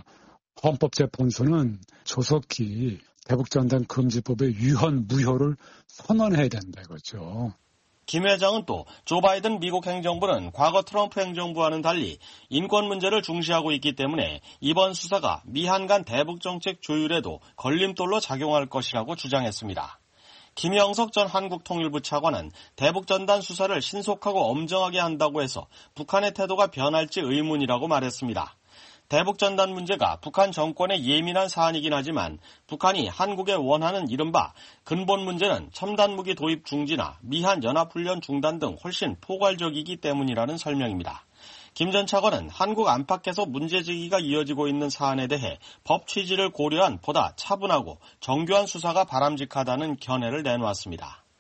헌법재판소는 조속히 대북전단 금지법의 유헌, 무효를 선언해야 된다, 이거죠. 김 회장은 또 조 바이든 미국 행정부는 과거 트럼프 행정부와는 달리 인권 문제를 중시하고 있기 때문에 이번 수사가 미한 간 대북정책 조율에도 걸림돌로 작용할 것이라고 주장했습니다. 김영석 전 한국통일부 차관은 대북전단 수사를 신속하고 엄정하게 한다고 해서 북한의 태도가 변할지 의문이라고 말했습니다. 대북전단 문제가 북한 정권의 예민한 사안이긴 하지만 북한이 한국에 원하는 이른바 근본 문제는 첨단무기 도입 중지나 미한 연합훈련 중단 등 훨씬 포괄적이기 때문이라는 설명입니다. 김 전 차관은 한국 안팎에서 문제제기가 이어지고 있는 사안에 대해 법 취지를 고려한 보다 차분하고 정교한 수사가 바람직하다는 견해를 내놓았습니다.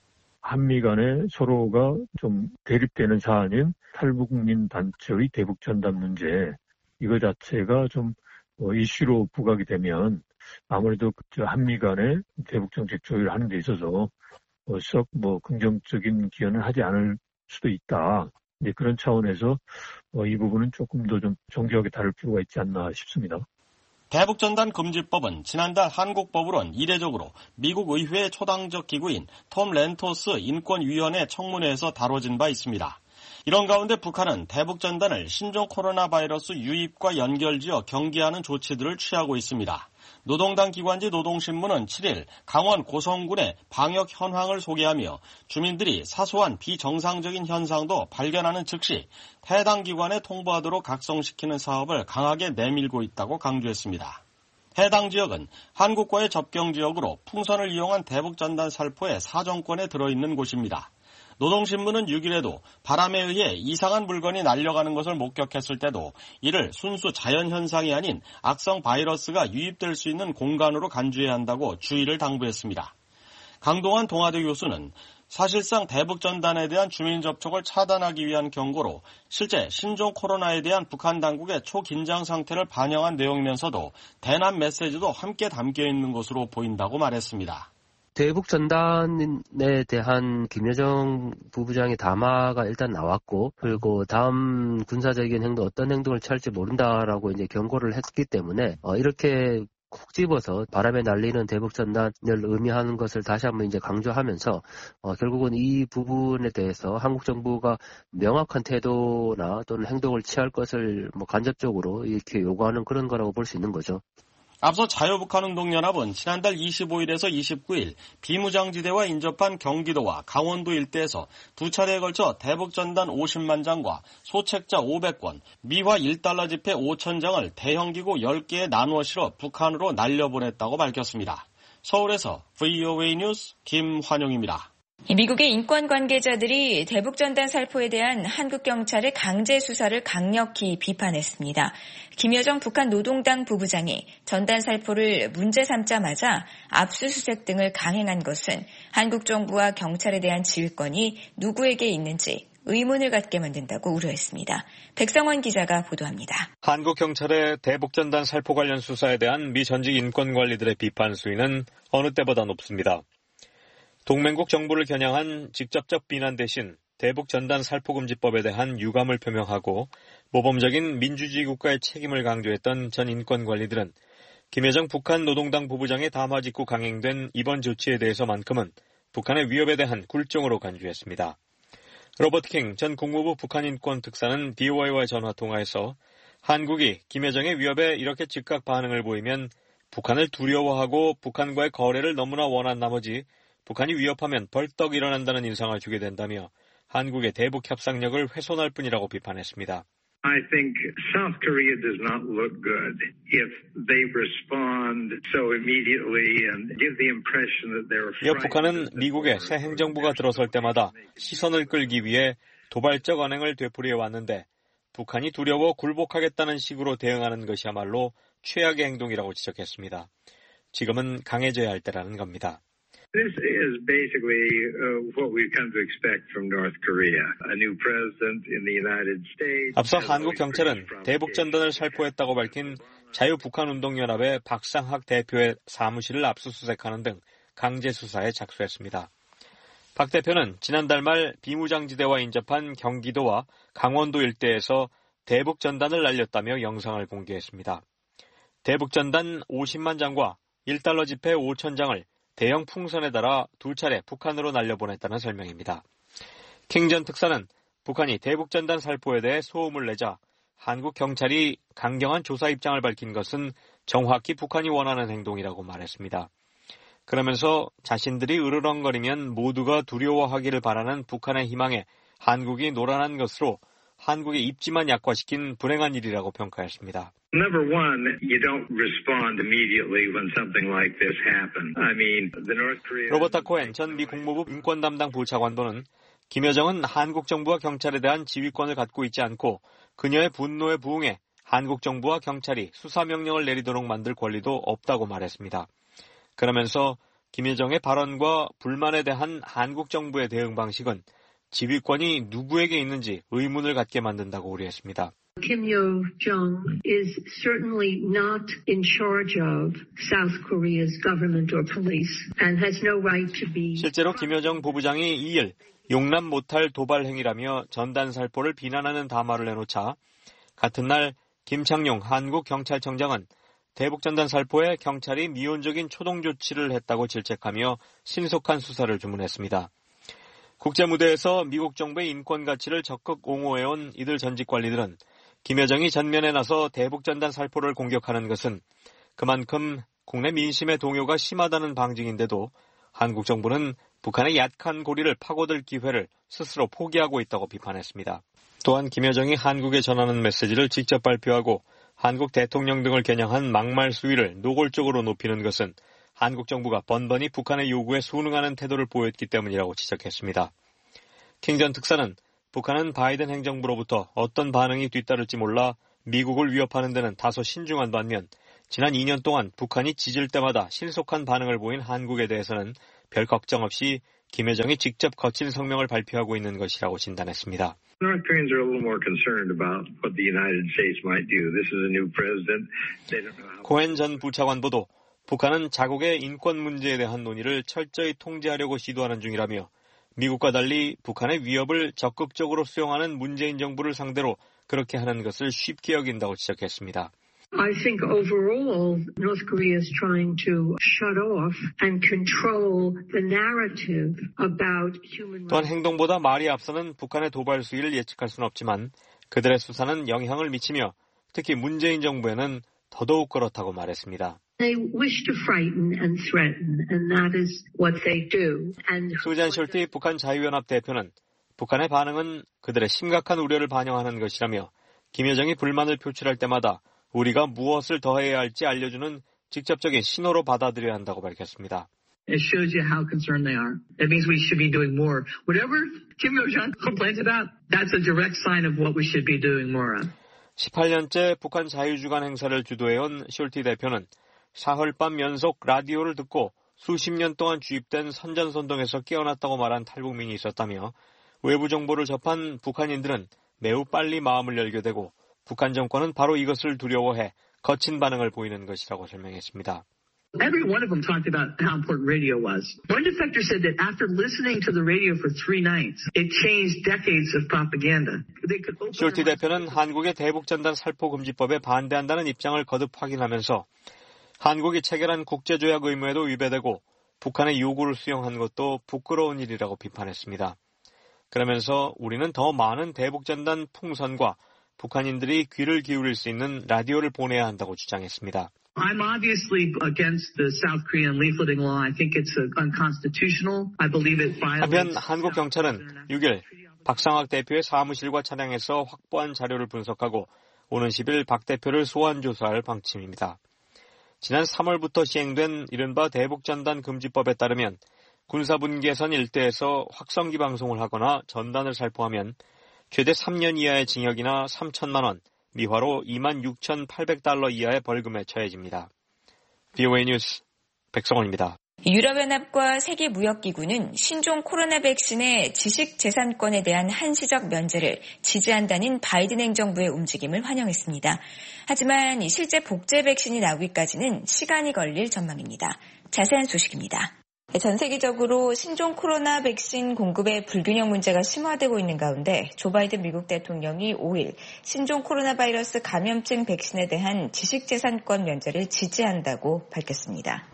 한미 간에 서로가 좀 대립되는 사안인 탈북민 단체의 대북전단 문제, 이거 자체가 좀 이슈로 부각이 되면 아무래도 한미 간의 대북정책 조율하는 데 있어서 썩 뭐 긍정적인 기여는 하지 않을 수도 있다. 이제 그런 차원에서 이 부분은 조금 더 좀 정교하게 다룰 필요가 있지 않나 싶습니다. 대북전단 금지법은 지난달 한국법으로는 이례적으로 미국 의회의 초당적 기구인 톰 렌토스 인권위원회 청문회에서 다뤄진 바 있습니다. 이런 가운데 북한은 대북전단을 신종 코로나 바이러스 유입과 연결지어 경계하는 조치들을 취하고 있습니다. 노동당 기관지 노동신문은 칠일 강원 고성군의 방역 현황을 소개하며 주민들이 사소한 비정상적인 현상도 발견하는 즉시 해당 기관에 통보하도록 각성시키는 사업을 강하게 내밀고 있다고 강조했습니다. 해당 지역은 한국과의 접경 지역으로 풍선을 이용한 대북전단 살포의 사정권에 들어있는 곳입니다. 노동신문은 육일에도 바람에 의해 이상한 물건이 날려가는 것을 목격했을 때도 이를 순수 자연현상이 아닌 악성 바이러스가 유입될 수 있는 공간으로 간주해야 한다고 주의를 당부했습니다. 강동환 동아대 교수는 사실상 대북전단에 대한 주민 접촉을 차단하기 위한 경고로 실제 신종 코로나에 대한 북한 당국의 초긴장 상태를 반영한 내용이면서도 대남 메시지도 함께 담겨 있는 것으로 보인다고 말했습니다. 대북전단에 대한 김여정 부부장의 담화가 일단 나왔고, 그리고 다음 군사적인 행동, 어떤 행동을 취할지 모른다라고 이제 경고를 했기 때문에, 어, 이렇게 콕 집어서 바람에 날리는 대북전단을 의미하는 것을 다시 한번 이제 강조하면서, 어, 결국은 이 부분에 대해서 한국 정부가 명확한 태도나 또는 행동을 취할 것을 뭐 간접적으로 이렇게 요구하는 그런 거라고 볼 수 있는 거죠. 앞서 자유북한운동연합은 지난달 이십오일에서 이십구일 비무장지대와 인접한 경기도와 강원도 일대에서 두 차례에 걸쳐 대북전단 오십만 장과 소책자 오백 권, 미화 일 달러 지폐 오천 장을 대형기구 열 개에 나누어 실어 북한으로 날려보냈다고 밝혔습니다. 서울에서 브이오에이 뉴스 김환용입니다. 미국의 인권 관계자들이 대북전단 살포에 대한 한국 경찰의 강제 수사를 강력히 비판했습니다. 김여정 북한 노동당 부부장이 전단 살포를 문제 삼자마자 압수수색 등을 강행한 것은 한국 정부와 경찰에 대한 지휘권이 누구에게 있는지 의문을 갖게 만든다고 우려했습니다. 백성원 기자가 보도합니다. 한국 경찰의 대북전단 살포 관련 수사에 대한 미 전직 인권관리들의 비판 수위는 어느 때보다 높습니다. 동맹국 정부를 겨냥한 직접적 비난 대신 대북전단 살포금지법에 대한 유감을 표명하고 모범적인 민주주의 국가의 책임을 강조했던 전 인권관리들은 김여정 북한 노동당 부부장의 담화 직후 강행된 이번 조치에 대해서만큼은 북한의 위협에 대한 굴종으로 간주했습니다. 로버트 킹 전 국무부 북한인권특사는 비오아이와 전화통화에서 한국이 김여정의 위협에 이렇게 즉각 반응을 보이면 북한을 두려워하고 북한과의 거래를 너무나 원한 나머지 북한이 위협하면 벌떡 일어난다는 인상을 주게 된다며 한국의 대북 협상력을 훼손할 뿐이라고 비판했습니다. I think South Korea does not look good if they respond so immediately and give the impression that they're 이어 북한은 미국의 새 행정부가 들어설 때마다 시선을 끌기 위해 도발적 언행을 되풀이해 왔는데 북한이 두려워 굴복하겠다는 식으로 대응하는 것이야말로 최악의 행동이라고 지적했습니다. 지금은 강해져야 할 때라는 겁니다. This is basically uh, what we've come to expect from North Korea. A new president in the United States. 앞서 한국 경찰은 대북전단을 살포했다고 밝힌 자유북한운동연합의 박상학 대표의 사무실을 압수수색하는 등 강제 수사에 착수했습니다. 박 대표는 지난달 말 비무장지대와 인접한 경기도와 강원도 일대에서 대북전단을 날렸다며 영상을 공개했습니다. 대북전단 오십만 장과 일 달러 지폐 오천 장을 대형 풍선에 달아 두 차례 북한으로 날려보냈다는 설명입니다. 킹 전 특사는 북한이 대북전단 살포에 대해 소음을 내자 한국 경찰이 강경한 조사 입장을 밝힌 것은 정확히 북한이 원하는 행동이라고 말했습니다. 그러면서 자신들이 으르렁거리면 모두가 두려워하기를 바라는 북한의 희망에 한국이 노란한 것으로 한국의 입지만 약화시킨 불행한 일이라고 평가했습니다. Number one, you don't respond immediately when something like this happens. I mean, the North Korean... 로버타 코엔 전 미 국무부 인권 담당 부차관보는 김여정은 한국 정부와 경찰에 대한 지휘권을 갖고 있지 않고 그녀의 분노에 부응해 한국 정부와 경찰이 수사 명령을 내리도록 만들 권리도 없다고 말했습니다. 그러면서 김여정의 발언과 불만에 대한 한국 정부의 대응 방식은 지휘권이 누구에게 있는지 의문을 갖게 만든다고 우려했습니다. Kim Yo-jong is certainly not in charge of South Korea's government or police and has no right to be. 실제로 김여정 부부장이 이일 용납 못할 도발 행위라며 전단 살포를 비난하는 담화를 내놓자 같은 날 김창룡 한국경찰청장은 대북전단 살포에 경찰이 미온적인 초동 조치를 했다고 질책하며 신속한 수사를 주문했습니다. 국제무대에서 미국 정부의 인권 가치를 적극 옹호해온 이들 전직 관리들은 김여정이 전면에 나서 대북전단 살포를 공격하는 것은 그만큼 국내 민심의 동요가 심하다는 방증인데도 한국 정부는 북한의 약한 고리를 파고들 기회를 스스로 포기하고 있다고 비판했습니다. 또한 김여정이 한국에 전하는 메시지를 직접 발표하고 한국 대통령 등을 겨냥한 막말 수위를 노골적으로 높이는 것은 한국 정부가 번번이 북한의 요구에 순응하는 태도를 보였기 때문이라고 지적했습니다. 킹 전 특사는 북한은 바이든 행정부로부터 어떤 반응이 뒤따를지 몰라 미국을 위협하는 데는 다소 신중한 반면 지난 이 년 동안 북한이 짖을 때마다 신속한 반응을 보인 한국에 대해서는 별 걱정 없이 김여정이 직접 거친 성명을 발표하고 있는 것이라고 진단했습니다. North Koreans are a little more concerned about what the United States might do. This is a new president. They don't know how. 코엔 전 부차관보도 북한은 자국의 인권 문제에 대한 논의를 철저히 통제하려고 시도하는 중이라며 미국과 달리 북한의 위협을 적극적으로 수용하는 문재인 정부를 상대로 그렇게 하는 것을 쉽게 여긴다고 지적했습니다. I think overall, North Korea is trying to shut off and control the narrative about human rights. 또한 행동보다 말이 앞서는 북한의 도발 수위를 예측할 수는 없지만 그들의 수사는 영향을 미치며 특히 문재인 정부에는 더더욱 그렇다고 말했습니다. They wish to frighten and threaten, and that is what they do. And 수잔 숄티 북한 자유연합 대표는 북한의 반응은 그들의 심각한 우려를 반영하는 것이라며 김여정이 불만을 표출할 때마다 우리가 무엇을 더해야 할지 알려주는 직접적인 신호로 받아들여야 한다고 밝혔습니다. It shows you how concerned they are. That means we should be doing more. Whatever Kim Yo-jong complains about, that's a direct sign of what we should be doing more of. 십팔 년째 북한 자유주간 행사를 주도해온 숄티 대표는 사흘 밤 연속 라디오를 듣고 수십 년 동안 주입된 선전선동에서 깨어났다고 말한 탈북민이 있었다며 외부 정보를 접한 북한인들은 매우 빨리 마음을 열게 되고 북한 정권은 바로 이것을 두려워해 거친 반응을 보이는 것이라고 설명했습니다. Every one of them talked about how important radio was. One defector said that after listening to the radio for three nights, it changed decades of propaganda. 숄티 대표는 한국의 대북전단 살포금지법에 반대한다는 입장을 거듭 확인하면서 한국이 체결한 국제조약 의무에도 위배되고 북한의 요구를 수용한 것도 부끄러운 일이라고 비판했습니다. 그러면서 우리는 더 많은 대북전단 풍선과 북한인들이 귀를 기울일 수 있는 라디오를 보내야 한다고 주장했습니다. I'm obviously against the South Korean leafleting law. I think it's unconstitutional. I believe it violates. 한편 한국 경찰은 육일 박상학 대표의 사무실과 차량에서 확보한 자료를 분석하고 오는 십일 박 대표를 소환 조사할 방침입니다. 지난 삼월부터 시행된 이른바 대북전단 금지법에 따르면 군사분계선 일대에서 확성기 방송을 하거나 전단을 살포하면 최대 삼 년 이하의 징역이나 삼천만 원, 미화로 이만 육천팔백 달러 이하의 벌금에 처해집니다. 브이오에이 뉴스 백성원입니다. 유럽연합과 세계무역기구는 신종 코로나 백신의 지식재산권에 대한 한시적 면제를 지지한다는 바이든 행정부의 움직임을 환영했습니다. 하지만 실제 복제 백신이 나오기까지는 시간이 걸릴 전망입니다. 자세한 소식입니다. 전 세계적으로 신종 코로나 백신 공급의 불균형 문제가 심화되고 있는 가운데 조 바이든 미국 대통령이 오일 신종 코로나 바이러스 감염증 백신에 대한 지식재산권 면제를 지지한다고 밝혔습니다.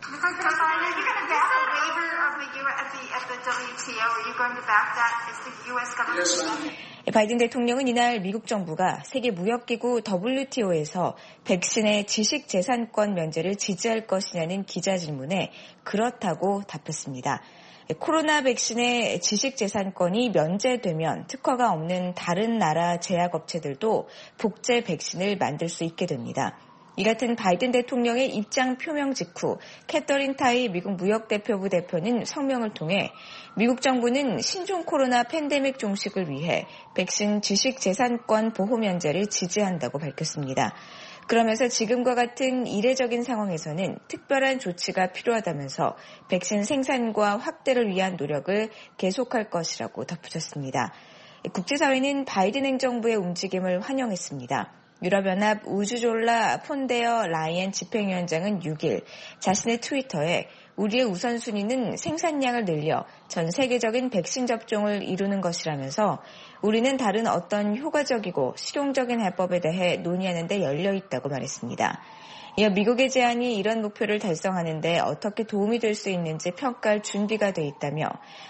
바이든 대통령은 이날 미국 정부가 세계무역기구 더블유티오에서 백신의 지식재산권 면제를 지지할 것이냐는 기자 질문에 그렇다고 답했습니다. 코로나 백신의 지식재산권이 면제되면 특허가 없는 다른 나라 제약업체들도 복제 백신을 만들 수 있게 됩니다. 이 같은 바이든 대통령의 입장 표명 직후 캐서린 타이 미국 무역대표부 대표는 성명을 통해 미국 정부는 신종 코로나 팬데믹 종식을 위해 백신 지식재산권 보호 면제를 지지한다고 밝혔습니다. 그러면서 지금과 같은 이례적인 상황에서는 특별한 조치가 필요하다면서 백신 생산과 확대를 위한 노력을 계속할 것이라고 덧붙였습니다. 국제사회는 바이든 행정부의 움직임을 환영했습니다. 유럽연합 우주졸라 폰데어 라이엔 집행위원장은 육 일 자신의 트위터에 우리의 우선순위는 생산량을 늘려 전 세계적인 백신 접종을 이루는 것이라면서 우리는 다른 어떤 효과적이고 실용적인 해법에 대해 논의하는 데 열려 있다고 말했습니다. 이어 미국의 제안이 이런 목표를 달성하는 데 어떻게 도움이 될 수 있는지 평가할 준비가 돼 있다며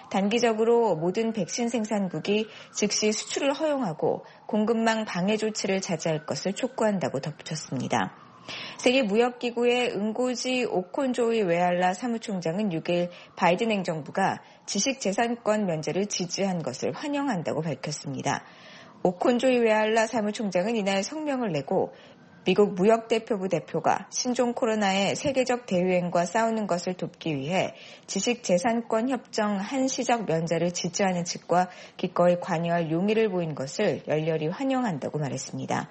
단기적으로 모든 백신 생산국이 즉시 수출을 허용하고 공급망 방해 조치를 자제할 것을 촉구한다고 덧붙였습니다. 세계무역기구의 응고지 오콘조이 웨알라 사무총장은 육 일 바이든 행정부가 지식재산권 면제를 지지한 것을 환영한다고 밝혔습니다. 오콘조이 웨알라 사무총장은 이날 성명을 내고 미국 무역대표부 대표가 신종 코로나의 세계적 대유행과 싸우는 것을 돕기 위해 지식재산권 협정 한시적 면제를 지지하는 측과 기꺼이 관여할 용의를 보인 것을 열렬히 환영한다고 말했습니다.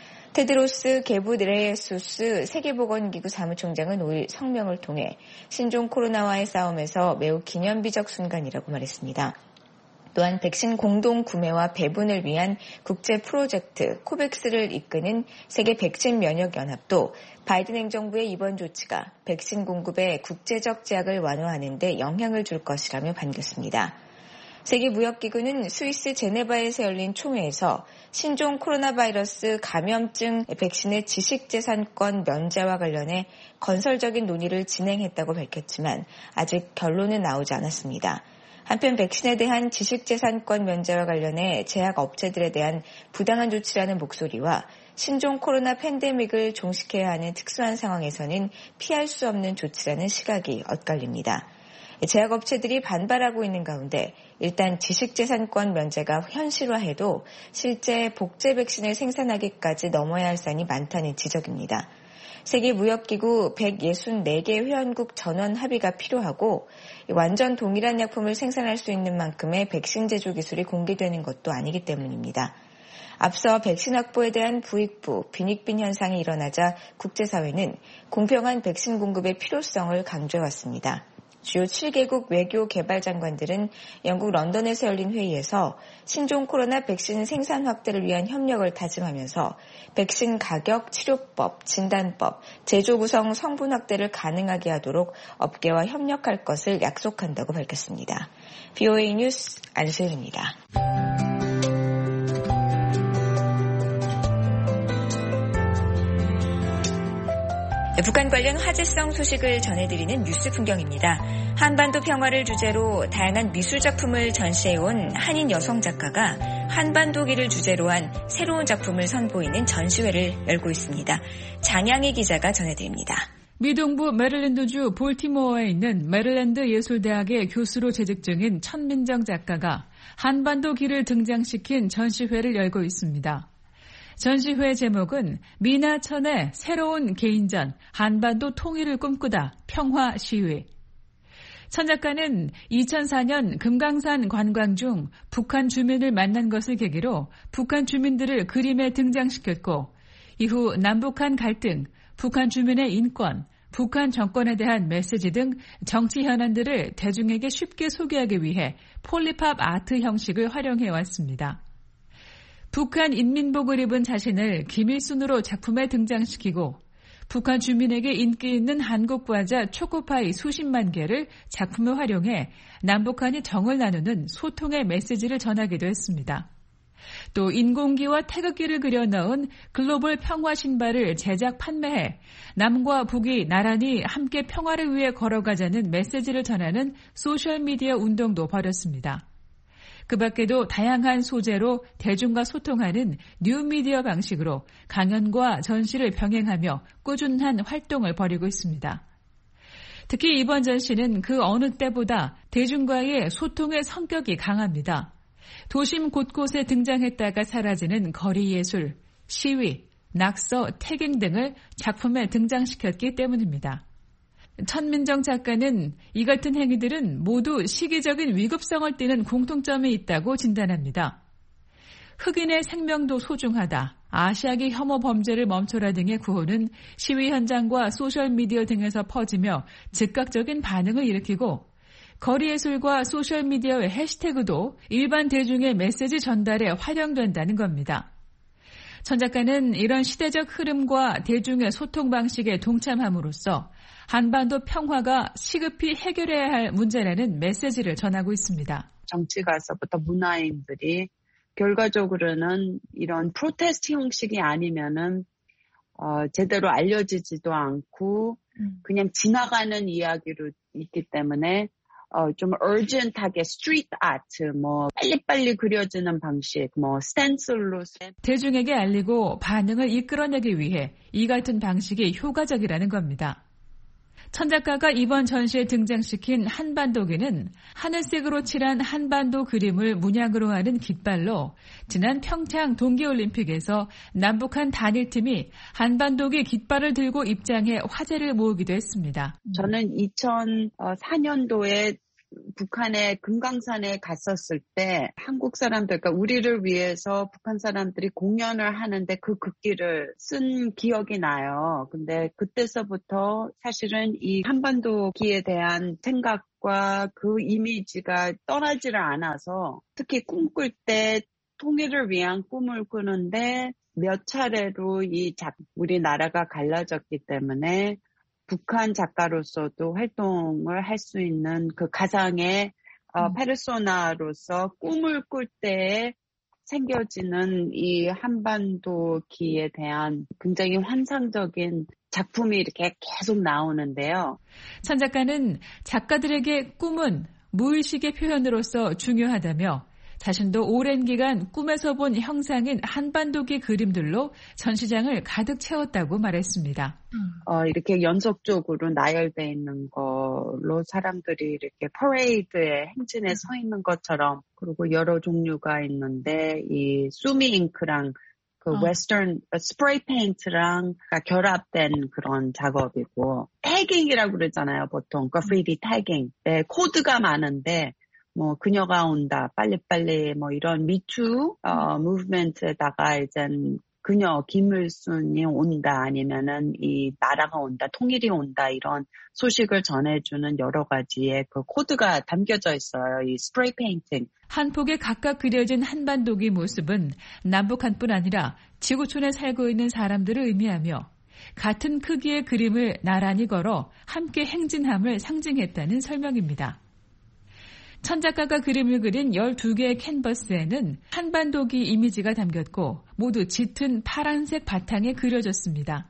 테드로스 게브레예수스 세계보건기구 사무총장은 오 일 성명을 통해 신종 코로나와의 싸움에서 매우 기념비적 순간이라고 말했습니다. 또한 백신 공동 구매와 배분을 위한 국제 프로젝트 코백스를 이끄는 세계 백신 면역 연합도 바이든 행정부의 이번 조치가 백신 공급의 국제적 제약을 완화하는 데 영향을 줄 것이라며 반겼습니다. 세계무역기구는 스위스 제네바에서 열린 총회에서 신종 코로나 바이러스 감염증 백신의 지식재산권 면제와 관련해 건설적인 논의를 진행했다고 밝혔지만 아직 결론은 나오지 않았습니다. 한편 백신에 대한 지식재산권 면제와 관련해 제약 업체들에 대한 부당한 조치라는 목소리와 신종 코로나 팬데믹을 종식해야 하는 특수한 상황에서는 피할 수 없는 조치라는 시각이 엇갈립니다. 제약업체들이 반발하고 있는 가운데 일단 지식재산권 면제가 현실화해도 실제 복제 백신을 생산하기까지 넘어야 할 산이 많다는 지적입니다. 세계무역기구 백육십사 개 회원국 전원 합의가 필요하고 완전 동일한 약품을 생산할 수 있는 만큼의 백신 제조 기술이 공개되는 것도 아니기 때문입니다. 앞서 백신 확보에 대한 부익부, 빈익빈 현상이 일어나자 국제사회는 공평한 백신 공급의 필요성을 강조해왔습니다. 주요 칠 개국 외교 개발 장관들은 영국 런던에서 열린 회의에서 신종 코로나 백신 생산 확대를 위한 협력을 다짐하면서 백신 가격, 치료법, 진단법, 제조 구성 성분 확대를 가능하게 하도록 업계와 협력할 것을 약속한다고 밝혔습니다. 브이오에이 뉴스 안수현입니다. 북한 관련 화제성 소식을 전해드리는 뉴스 풍경입니다. 한반도 평화를 주제로 다양한 미술 작품을 전시해온 한인 여성 작가가 한반도기를 주제로 한 새로운 작품을 선보이는 전시회를 열고 있습니다. 장양희 기자가 전해드립니다. 미동부 메릴랜드주 볼티모어에 있는 메릴랜드 예술대학의 교수로 재직 중인 천민정 작가가 한반도기를 등장시킨 전시회를 열고 있습니다. 전시회 제목은 미나천의 새로운 개인전, 한반도 통일을 꿈꾸다, 평화 시위. 천 작가는 이천사 년 금강산 관광 중 북한 주민을 만난 것을 계기로 북한 주민들을 그림에 등장시켰고 이후 남북한 갈등, 북한 주민의 인권, 북한 정권에 대한 메시지 등 정치 현안들을 대중에게 쉽게 소개하기 위해 폴리팝 아트 형식을 활용해 왔습니다. 북한 인민복을 입은 자신을 김일순으로 작품에 등장시키고 북한 주민에게 인기 있는 한국 과자 초코파이 수십만 개를 작품에 활용해 남북한이 정을 나누는 소통의 메시지를 전하기도 했습니다. 또 인공기와 태극기를 그려 넣은 글로벌 평화 신발을 제작 판매해 남과 북이 나란히 함께 평화를 위해 걸어가자는 메시지를 전하는 소셜미디어 운동도 벌였습니다. 그 밖에도 다양한 소재로 대중과 소통하는 뉴미디어 방식으로 강연과 전시를 병행하며 꾸준한 활동을 벌이고 있습니다. 특히 이번 전시는 그 어느 때보다 대중과의 소통의 성격이 강합니다. 도심 곳곳에 등장했다가 사라지는 거리 예술, 시위, 낙서, 태깅 등을 작품에 등장시켰기 때문입니다. 천민정 작가는 이 같은 행위들은 모두 시기적인 위급성을 띠는 공통점이 있다고 진단합니다. 흑인의 생명도 소중하다. 아시아계 혐오 범죄를 멈춰라 등의 구호는 시위 현장과 소셜미디어 등에서 퍼지며 즉각적인 반응을 일으키고 거리예술과 소셜미디어의 해시태그도 일반 대중의 메시지 전달에 활용된다는 겁니다. 천 작가는 이런 시대적 흐름과 대중의 소통 방식에 동참함으로써 한반도 평화가 시급히 해결해야 할 문제라는 메시지를 전하고 있습니다. 정치가서부터 문화인들이 결과적으로는 이런 프로테스트 형식이 아니면은 어, 제대로 알려지지도 않고 그냥 지나가는 이야기로 있기 때문에 어, 좀 urgent하게 스트리트 아트, 뭐 빨리빨리 그려지는 방식, 뭐 스텐슬로 대중에게 알리고 반응을 이끌어내기 위해 이 같은 방식이 효과적이라는 겁니다. 천 작가가 이번 전시에 등장시킨 한반도기는 하늘색으로 칠한 한반도 그림을 문양으로 하는 깃발로 지난 평창 동계올림픽에서 남북한 단일팀이 한반도기 깃발을 들고 입장해 화제를 모으기도 했습니다. 저는 이천사 년도에 북한의 금강산에 갔었을 때 한국 사람들, 그러니까 우리를 위해서 북한 사람들이 공연을 하는데 그 국기를 쓴 기억이 나요. 근데 그때서부터 사실은 이 한반도기에 대한 생각과 그 이미지가 떠나지를 않아서 특히 꿈꿀 때 통일을 위한 꿈을 꾸는데 몇 차례로 이 작, 우리나라가 갈라졌기 때문에 북한 작가로서도 활동을 할 수 있는 그 가상의 어, 페르소나로서 꿈을 꿀 때에 생겨지는 이 한반도기에 대한 굉장히 환상적인 작품이 이렇게 계속 나오는데요. 천 작가는 작가들에게 꿈은 무의식의 표현으로서 중요하다며 자신도 오랜 기간 꿈에서 본 형상인 한반도기 그림들로 전시장을 가득 채웠다고 말했습니다. 어, 이렇게 연속적으로 나열되어 있는 걸로 사람들이 이렇게 퍼레이드에 행진에 서 있는 것처럼 그리고 여러 종류가 있는데 이 수미 잉크랑 그 어. 웨스턴 스프레이 페인트랑 결합된 그런 작업이고 태깅이라고 그러잖아요. 보통 그래피티 태깅. 네, 코드가 많은데 뭐 그녀가 온다, 빨리빨리 뭐 이런 미투 어 무브먼트에다가 이제 그녀 김일순이 온다 아니면은 이 나라가 온다, 통일이 온다 이런 소식을 전해주는 여러 가지의 그 코드가 담겨져 있어요. 이 스프레이 페인팅. 한 폭에 각각 그려진 한반도기 모습은 남북한뿐 아니라 지구촌에 살고 있는 사람들을 의미하며 같은 크기의 그림을 나란히 걸어 함께 행진함을 상징했다는 설명입니다. 천 작가가 그림을 그린 열두 개의 캔버스에는 한반도기 이미지가 담겼고 모두 짙은 파란색 바탕에 그려졌습니다.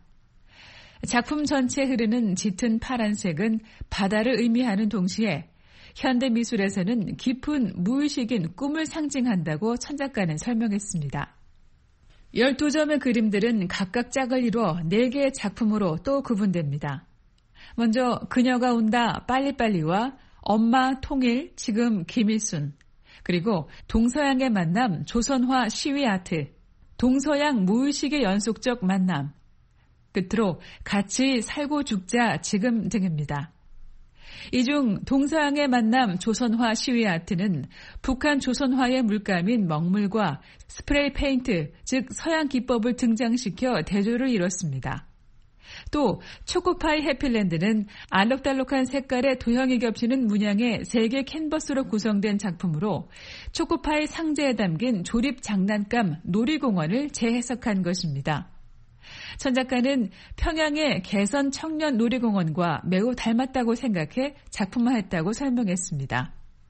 작품 전체에 흐르는 짙은 파란색은 바다를 의미하는 동시에 현대미술에서는 깊은 무의식인 꿈을 상징한다고 천 작가는 설명했습니다. 열두 점의 그림들은 각각 짝을 이루어 네 개의 작품으로 또 구분됩니다. 먼저 그녀가 온다 빨리빨리와 엄마 통일, 지금 김일순, 그리고 동서양의 만남, 조선화 시위 아트, 동서양 무의식의 연속적 만남, 끝으로 같이 살고 죽자 지금 등입니다. 이 중 동서양의 만남 조선화 시위 아트는 북한 조선화의 물감인 먹물과 스프레이 페인트, 즉 서양 기법을 등장시켜 대조를 이뤘습니다. 또 초코파이 해필랜드는 알록달록한 색깔의 도형이 겹치는 문양의 세 개 캔버스로 구성된 작품으로 초코파이 상자에 담긴 조립 장난감 놀이공원을 재해석한 것입니다. 천 작가는 평양의 개선 청년 놀이공원과 매우 닮았다고 생각해 작품화했다고 설명했습니다.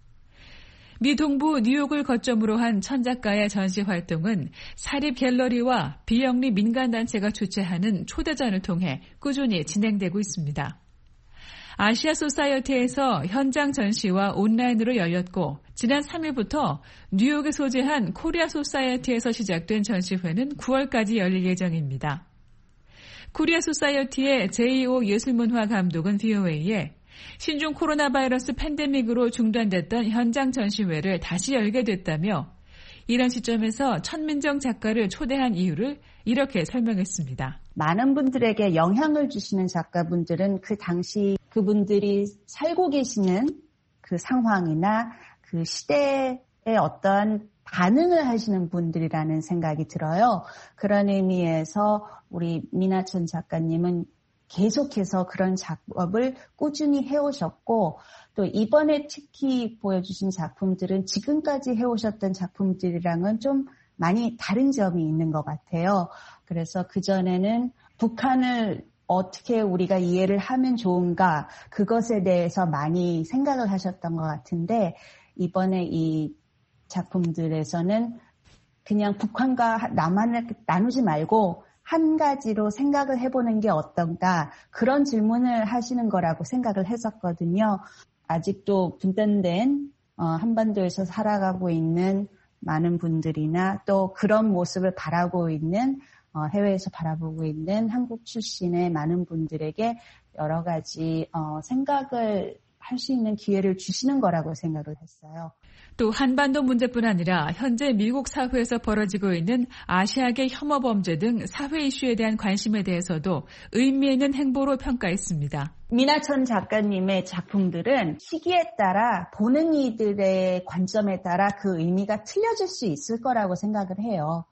미 동부 뉴욕을 거점으로 한 천 작가의 전시 활동은 사립 갤러리와 비영리 민간단체가 주최하는 초대전을 통해 꾸준히 진행되고 있습니다. 아시아 소사이어티에서 현장 전시와 온라인으로 열렸고 지난 삼 일부터 뉴욕에 소재한 코리아 소사이어티에서 시작된 전시회는 구월까지 열릴 예정입니다. 코리아 소사이어티의 제이오 예술문화 감독은 브이오에이에 신종 코로나 바이러스 팬데믹으로 중단됐던 현장 전시회를 다시 열게 됐다며 이런 시점에서 천민정 작가를 초대한 이유를 이렇게 설명했습니다. 많은 분들에게 영향을 주시는 작가분들은 그 당시 그분들이 살고 계시는 그 상황이나 그 시대의 어떠한 반응을 하시는 분들이라는 생각이 들어요. 그런 의미에서 우리 미나천 작가님은 계속해서 그런 작업을 꾸준히 해오셨고 또 이번에 특히 보여주신 작품들은 지금까지 해오셨던 작품들이랑은 좀 많이 다른 점이 있는 것 같아요. 그래서 그전에는 북한을 어떻게 우리가 이해를 하면 좋은가 그것에 대해서 많이 생각을 하셨던 것 같은데 이번에 이 작품들에서는 그냥 북한과 남한을 나누지 말고 한 가지로 생각을 해보는 게 어떤가 그런 질문을 하시는 거라고 생각을 했었거든요. 아직도 분단된 한반도에서 살아가고 있는 많은 분들이나 또 그런 모습을 바라고 있는 해외에서 바라보고 있는 한국 출신의 많은 분들에게 여러 가지 생각을 할 수 있는 기회를 주시는 거라고 생각을 했어요. 또 한반도 문제뿐 아니라 현재 미국 사회에서 벌어지고 있는 아시아계 혐오 범죄 등 사회 이슈에 대한 관심에 대해서도 의미 있는 행보로 평가했습니다. 미나천 작가님의 작품들은 시기에 따라 보는 이들의 관점에 따라 그 의미가 틀려질 수 있을 거라고 생각을 해요.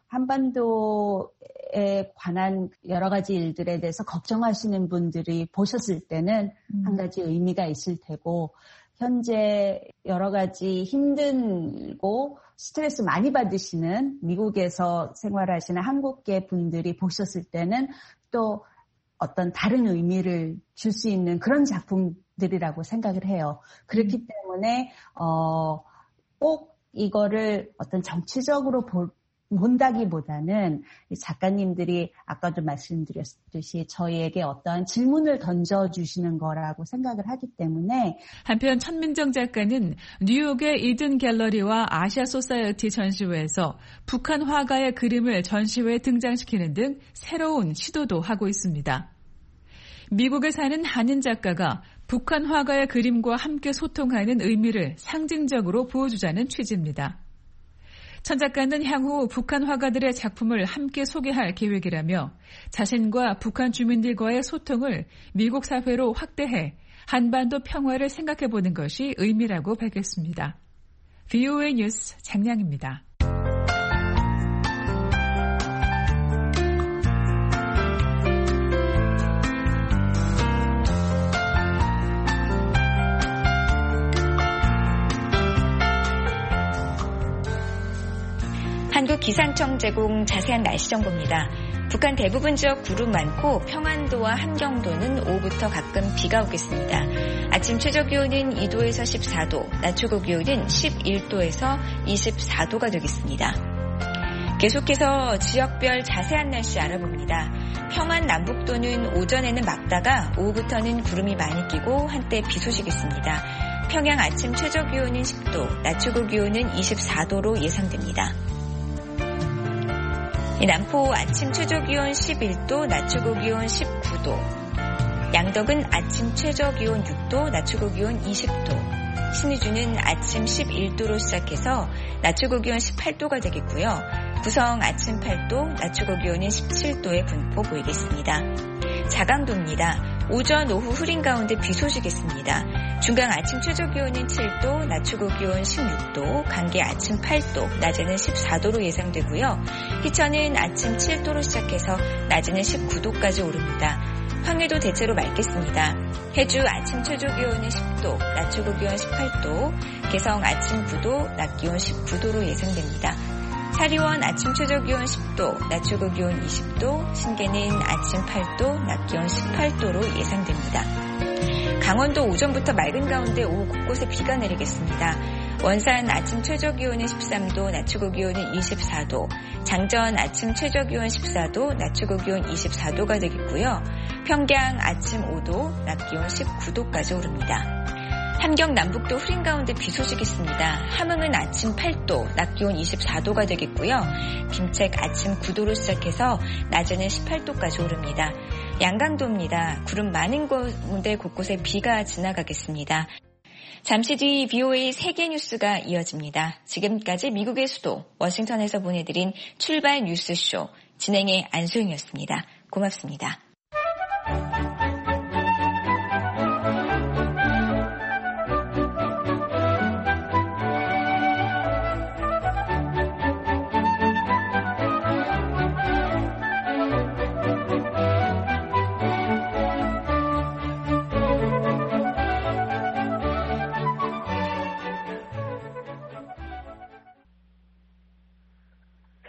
한반도에 관한 여러 가지 일들에 대해서 걱정하시는 분들이 보셨을 때는 음. 한 가지 의미가 있을 테고 현재 여러 가지 힘들고 스트레스 많이 받으시는 미국에서 생활하시는 한국계 분들이 보셨을 때는 또 어떤 다른 의미를 줄 수 있는 그런 작품들이라고 생각을 해요. 그렇기 때문에 어, 꼭 이거를 어떤 정치적으로 볼 본다기보다는 작가님들이 아까도 말씀드렸듯이 저희에게 어떠한 질문을 던져주시는 거라고 생각을 하기 때문에 한편 천민정 작가는 뉴욕의 이든 갤러리와 아시아 소사이어티 전시회에서 북한 화가의 그림을 전시회에 등장시키는 등 새로운 시도도 하고 있습니다. 미국에 사는 한인 작가가 북한 화가의 그림과 함께 소통하는 의미를 상징적으로 보여주자는 취지입니다. 천 작가는 향후 북한 화가들의 작품을 함께 소개할 계획이라며 자신과 북한 주민들과의 소통을 미국 사회로 확대해 한반도 평화를 생각해보는 것이 의미라고 밝혔습니다. 브이오에이 뉴스 장량입니다. 한국기상청 제공 자세한 날씨 정보입니다. 북한 대부분 지역 구름 많고 평안도와 함경도는 오후부터 가끔 비가 오겠습니다. 아침 최저기온은 이 도에서 십사 도, 낮 최고기온은 십일 도에서 이십사 도가 되겠습니다. 계속해서 지역별 자세한 날씨 알아봅니다. 평안 남북도는 오전에는 맑다가 오후부터는 구름이 많이 끼고 한때 비 소식이 있습니다. 평양 아침 최저기온은 십 도, 낮 최고기온은 이십사 도로 예상됩니다. 남포 아침 최저기온 십일 도, 낮 최고기온 십구 도. 양덕은 아침 최저기온 육 도, 낮 최고기온 이십 도. 신의주는 아침 십일 도로 시작해서 낮 최고기온 십팔 도가 되겠고요. 구성 아침 팔 도, 낮 최고기온은 십칠 도의 분포 보이겠습니다. 자강도입니다. 오전, 오후 흐린 가운데 비 소식이 있습니다. 중강 아침 최저기온은 칠 도, 낮 최고기온 십육 도, 강계 아침 팔 도, 낮에는 십사 도로 예상되고요. 희천은 아침 칠 도로 시작해서 낮에는 십구 도까지 오릅니다. 황해도 대체로 맑겠습니다. 해주 아침 최저기온은 십 도, 낮 최고기온 십팔 도, 개성 아침 구 도, 낮 기온 십구 도로 예상됩니다. 사리원 아침 최저기온 십 도, 낮 최고기온 이십 도, 신계는 아침 팔 도, 낮 기온 십팔 도로 예상됩니다. 강원도 오전부터 맑은 가운데 오후 곳곳에 비가 내리겠습니다. 원산 아침 최저기온은 십삼 도, 낮 최고기온은 이십사 도, 장전 아침 최저기온 십사 도, 낮 최고기온 이십사 도가 되겠고요. 평양 아침 오 도, 낮 기온 십구 도까지 오릅니다. 함경 남북도 흐린 가운데 비 소식이 있습니다. 함흥은 아침 팔 도, 낮 기온 이십사 도가 되겠고요. 김책 아침 구 도로 시작해서 낮에는 십팔 도까지 오릅니다. 양강도입니다. 구름 많은 곳에 곳곳에 비가 지나가겠습니다. 잠시 뒤 브이오에이 세계 뉴스가 이어집니다. 지금까지 미국의 수도 워싱턴에서 보내드린 출발 뉴스쇼 진행의 안소영이었습니다. 고맙습니다.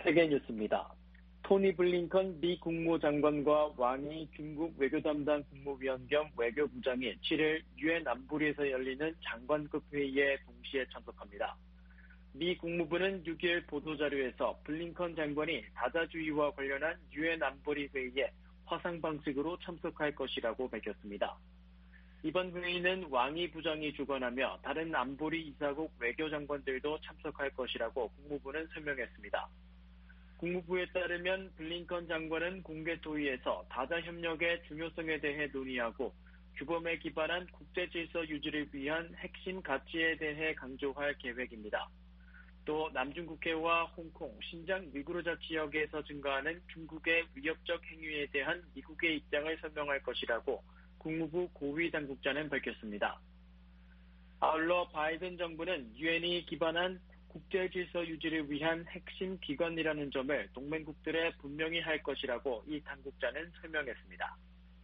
세계뉴스입니다. 토니 블링컨 미 국무장관과 왕이 중국 외교담당 국무위원 겸 외교부장이 칠일 유엔 안보리에서 열리는 장관급 회의에 동시에 참석합니다. 미 국무부는 육일 보도자료에서 블링컨 장관이 다자주의와 관련한 유엔 안보리 회의에 화상 방식으로 참석할 것이라고 밝혔습니다. 이번 회의는 왕이 부장이 주관하며 다른 안보리 이사국 외교장관들도 참석할 것이라고 국무부는 설명했습니다. 국무부에 따르면 블링컨 장관은 공개 토의에서 다자협력의 중요성에 대해 논의하고 규범에 기반한 국제질서 유지를 위한 핵심 가치에 대해 강조할 계획입니다. 또 남중국해와 홍콩, 신장 위구르자 지역에서 증가하는 중국의 위협적 행위에 대한 미국의 입장을 설명할 것이라고 국무부 고위 당국자는 밝혔습니다. 아울러 바이든 정부는 유엔이 기반한 국제질서 유지를 위한 핵심 기관이라는 점을 동맹국들에 분명히 할 것이라고 이 당국자는 설명했습니다.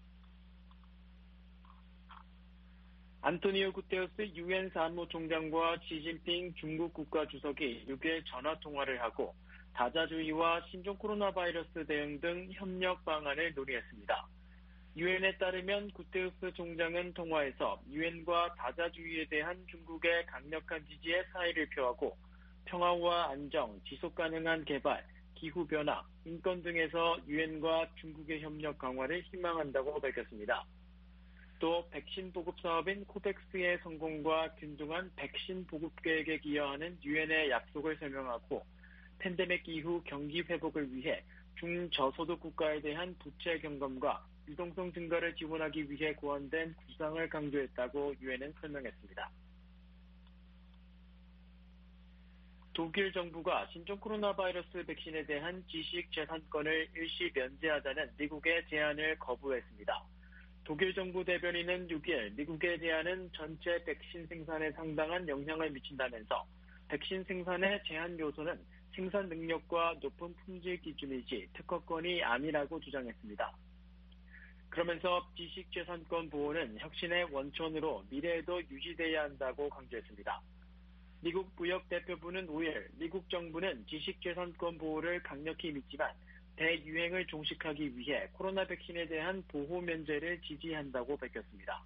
안토니오 구테우스 유엔 사무총장과 시진핑 중국 국가주석이 육일 전화통화를 하고 다자주의와 신종 코로나 바이러스 대응 등 협력 방안을 논의했습니다. 유엔에 따르면 구테우스 총장은 통화에서 유엔과 다자주의에 대한 중국의 강력한 지지에 사의를 표하고 평화와 안정, 지속가능한 개발, 기후변화, 인권 등에서 유엔과 중국의 협력 강화를 희망한다고 밝혔습니다. 또 백신 보급 사업인 코백스의 성공과 균등한 백신 보급 계획에 기여하는 유엔의 약속을 설명하고 팬데믹 이후 경기 회복을 위해 중저소득 국가에 대한 부채 경감과 유동성 증가를 지원하기 위해 고안된 구상을 강조했다고 유엔은 설명했습니다. 독일 정부가 신종 코로나 바이러스 백신에 대한 지식 재산권을 일시 면제하자는 미국의 제안을 거부했습니다. 독일 정부 대변인은 육일 미국의 제안은 전체 백신 생산에 상당한 영향을 미친다면서 백신 생산의 제한 요소는 생산 능력과 높은 품질 기준이지 특허권이 아니라고 주장했습니다. 그러면서 지식재산권 보호는 혁신의 원천으로 미래에도 유지돼야 한다고 강조했습니다. 미국 무역대표부는 오일 미국 정부는 지식재산권 보호를 강력히 믿지만 대유행을 종식하기 위해 코로나 백신에 대한 보호 면제를 지지한다고 밝혔습니다.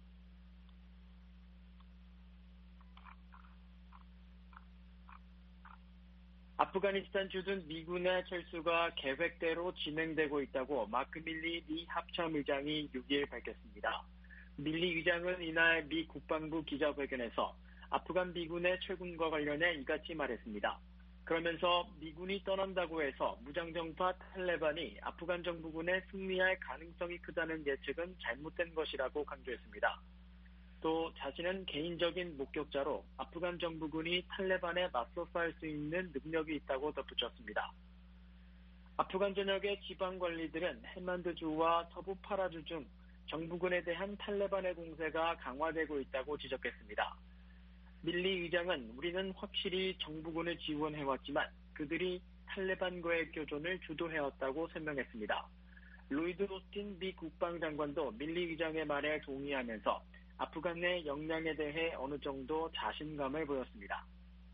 아프가니스탄 주둔 미군의 철수가 계획대로 진행되고 있다고 마크 밀리 미 합참의장이 육일 밝혔습니다. 밀리 의장은 이날 미 국방부 기자회견에서 아프간 미군의 철군과 관련해 이같이 말했습니다. 그러면서 미군이 떠난다고 해서 무장정파 탈레반이 아프간 정부군에 승리할 가능성이 크다는 예측은 잘못된 것이라고 강조했습니다. 또 자신은 개인적인 목격자로 아프간 정부군이 탈레반에 맞서 싸울 수 있는 능력이 있다고 덧붙였습니다. 아프간 전역의 지방 관리들은 헬만드주와 서부 파라주 중 정부군에 대한 탈레반의 공세가 강화되고 있다고 지적했습니다. 밀리 의장은 우리는 확실히 정부군을 지원해왔지만 그들이 탈레반과의 교전을 주도해왔다고 설명했습니다. 로이드 오스틴 미 국방장관도 밀리 의장의 말에 동의하면서 아프간 내 역량에 대해 어느 정도 자신감을 보였습니다.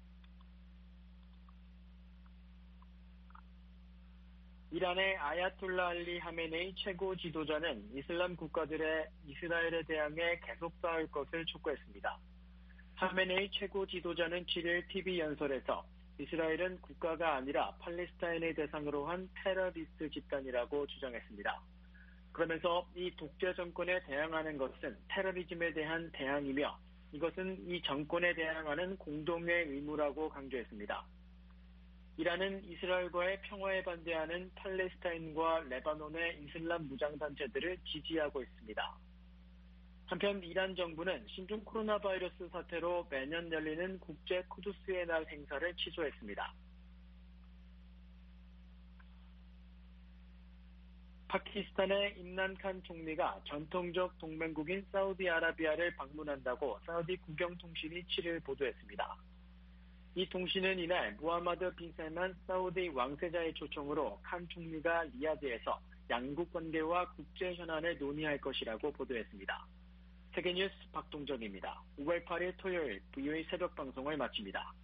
이란의 아야톨라 알리 하메네이 최고 지도자는 이슬람 국가들의 이스라엘에 대항해 계속 싸울 것을 촉구했습니다. 하메네이 최고 지도자는 칠일 티비 연설에서 이스라엘은 국가가 아니라 팔레스타인을 대상으로 한 테러리스트 집단이라고 주장했습니다. 그러면서 이 독재 정권에 대항하는 것은 테러리즘에 대한 대항이며 이것은 이 정권에 대항하는 공동의 의무라고 강조했습니다. 이란은 이스라엘과의 평화에 반대하는 팔레스타인과 레바논의 이슬람 무장단체들을 지지하고 있습니다. 한편 이란 정부는 신종 코로나 바이러스 사태로 매년 열리는 국제 쿠두스의 날 행사를 취소했습니다. 파키스탄의 임란 칸 총리가 전통적 동맹국인 사우디아라비아를 방문한다고 사우디 국영통신이 칠일 보도했습니다. 이 통신은 이날 무하마드 빈 살만 사우디 왕세자의 초청으로 칸 총리가 리야드에서 양국 관계와 국제 현안을 논의할 것이라고 보도했습니다. 세계뉴스 박동정입니다. 오월 팔일 토요일 브이오에이 새벽 방송을 마칩니다.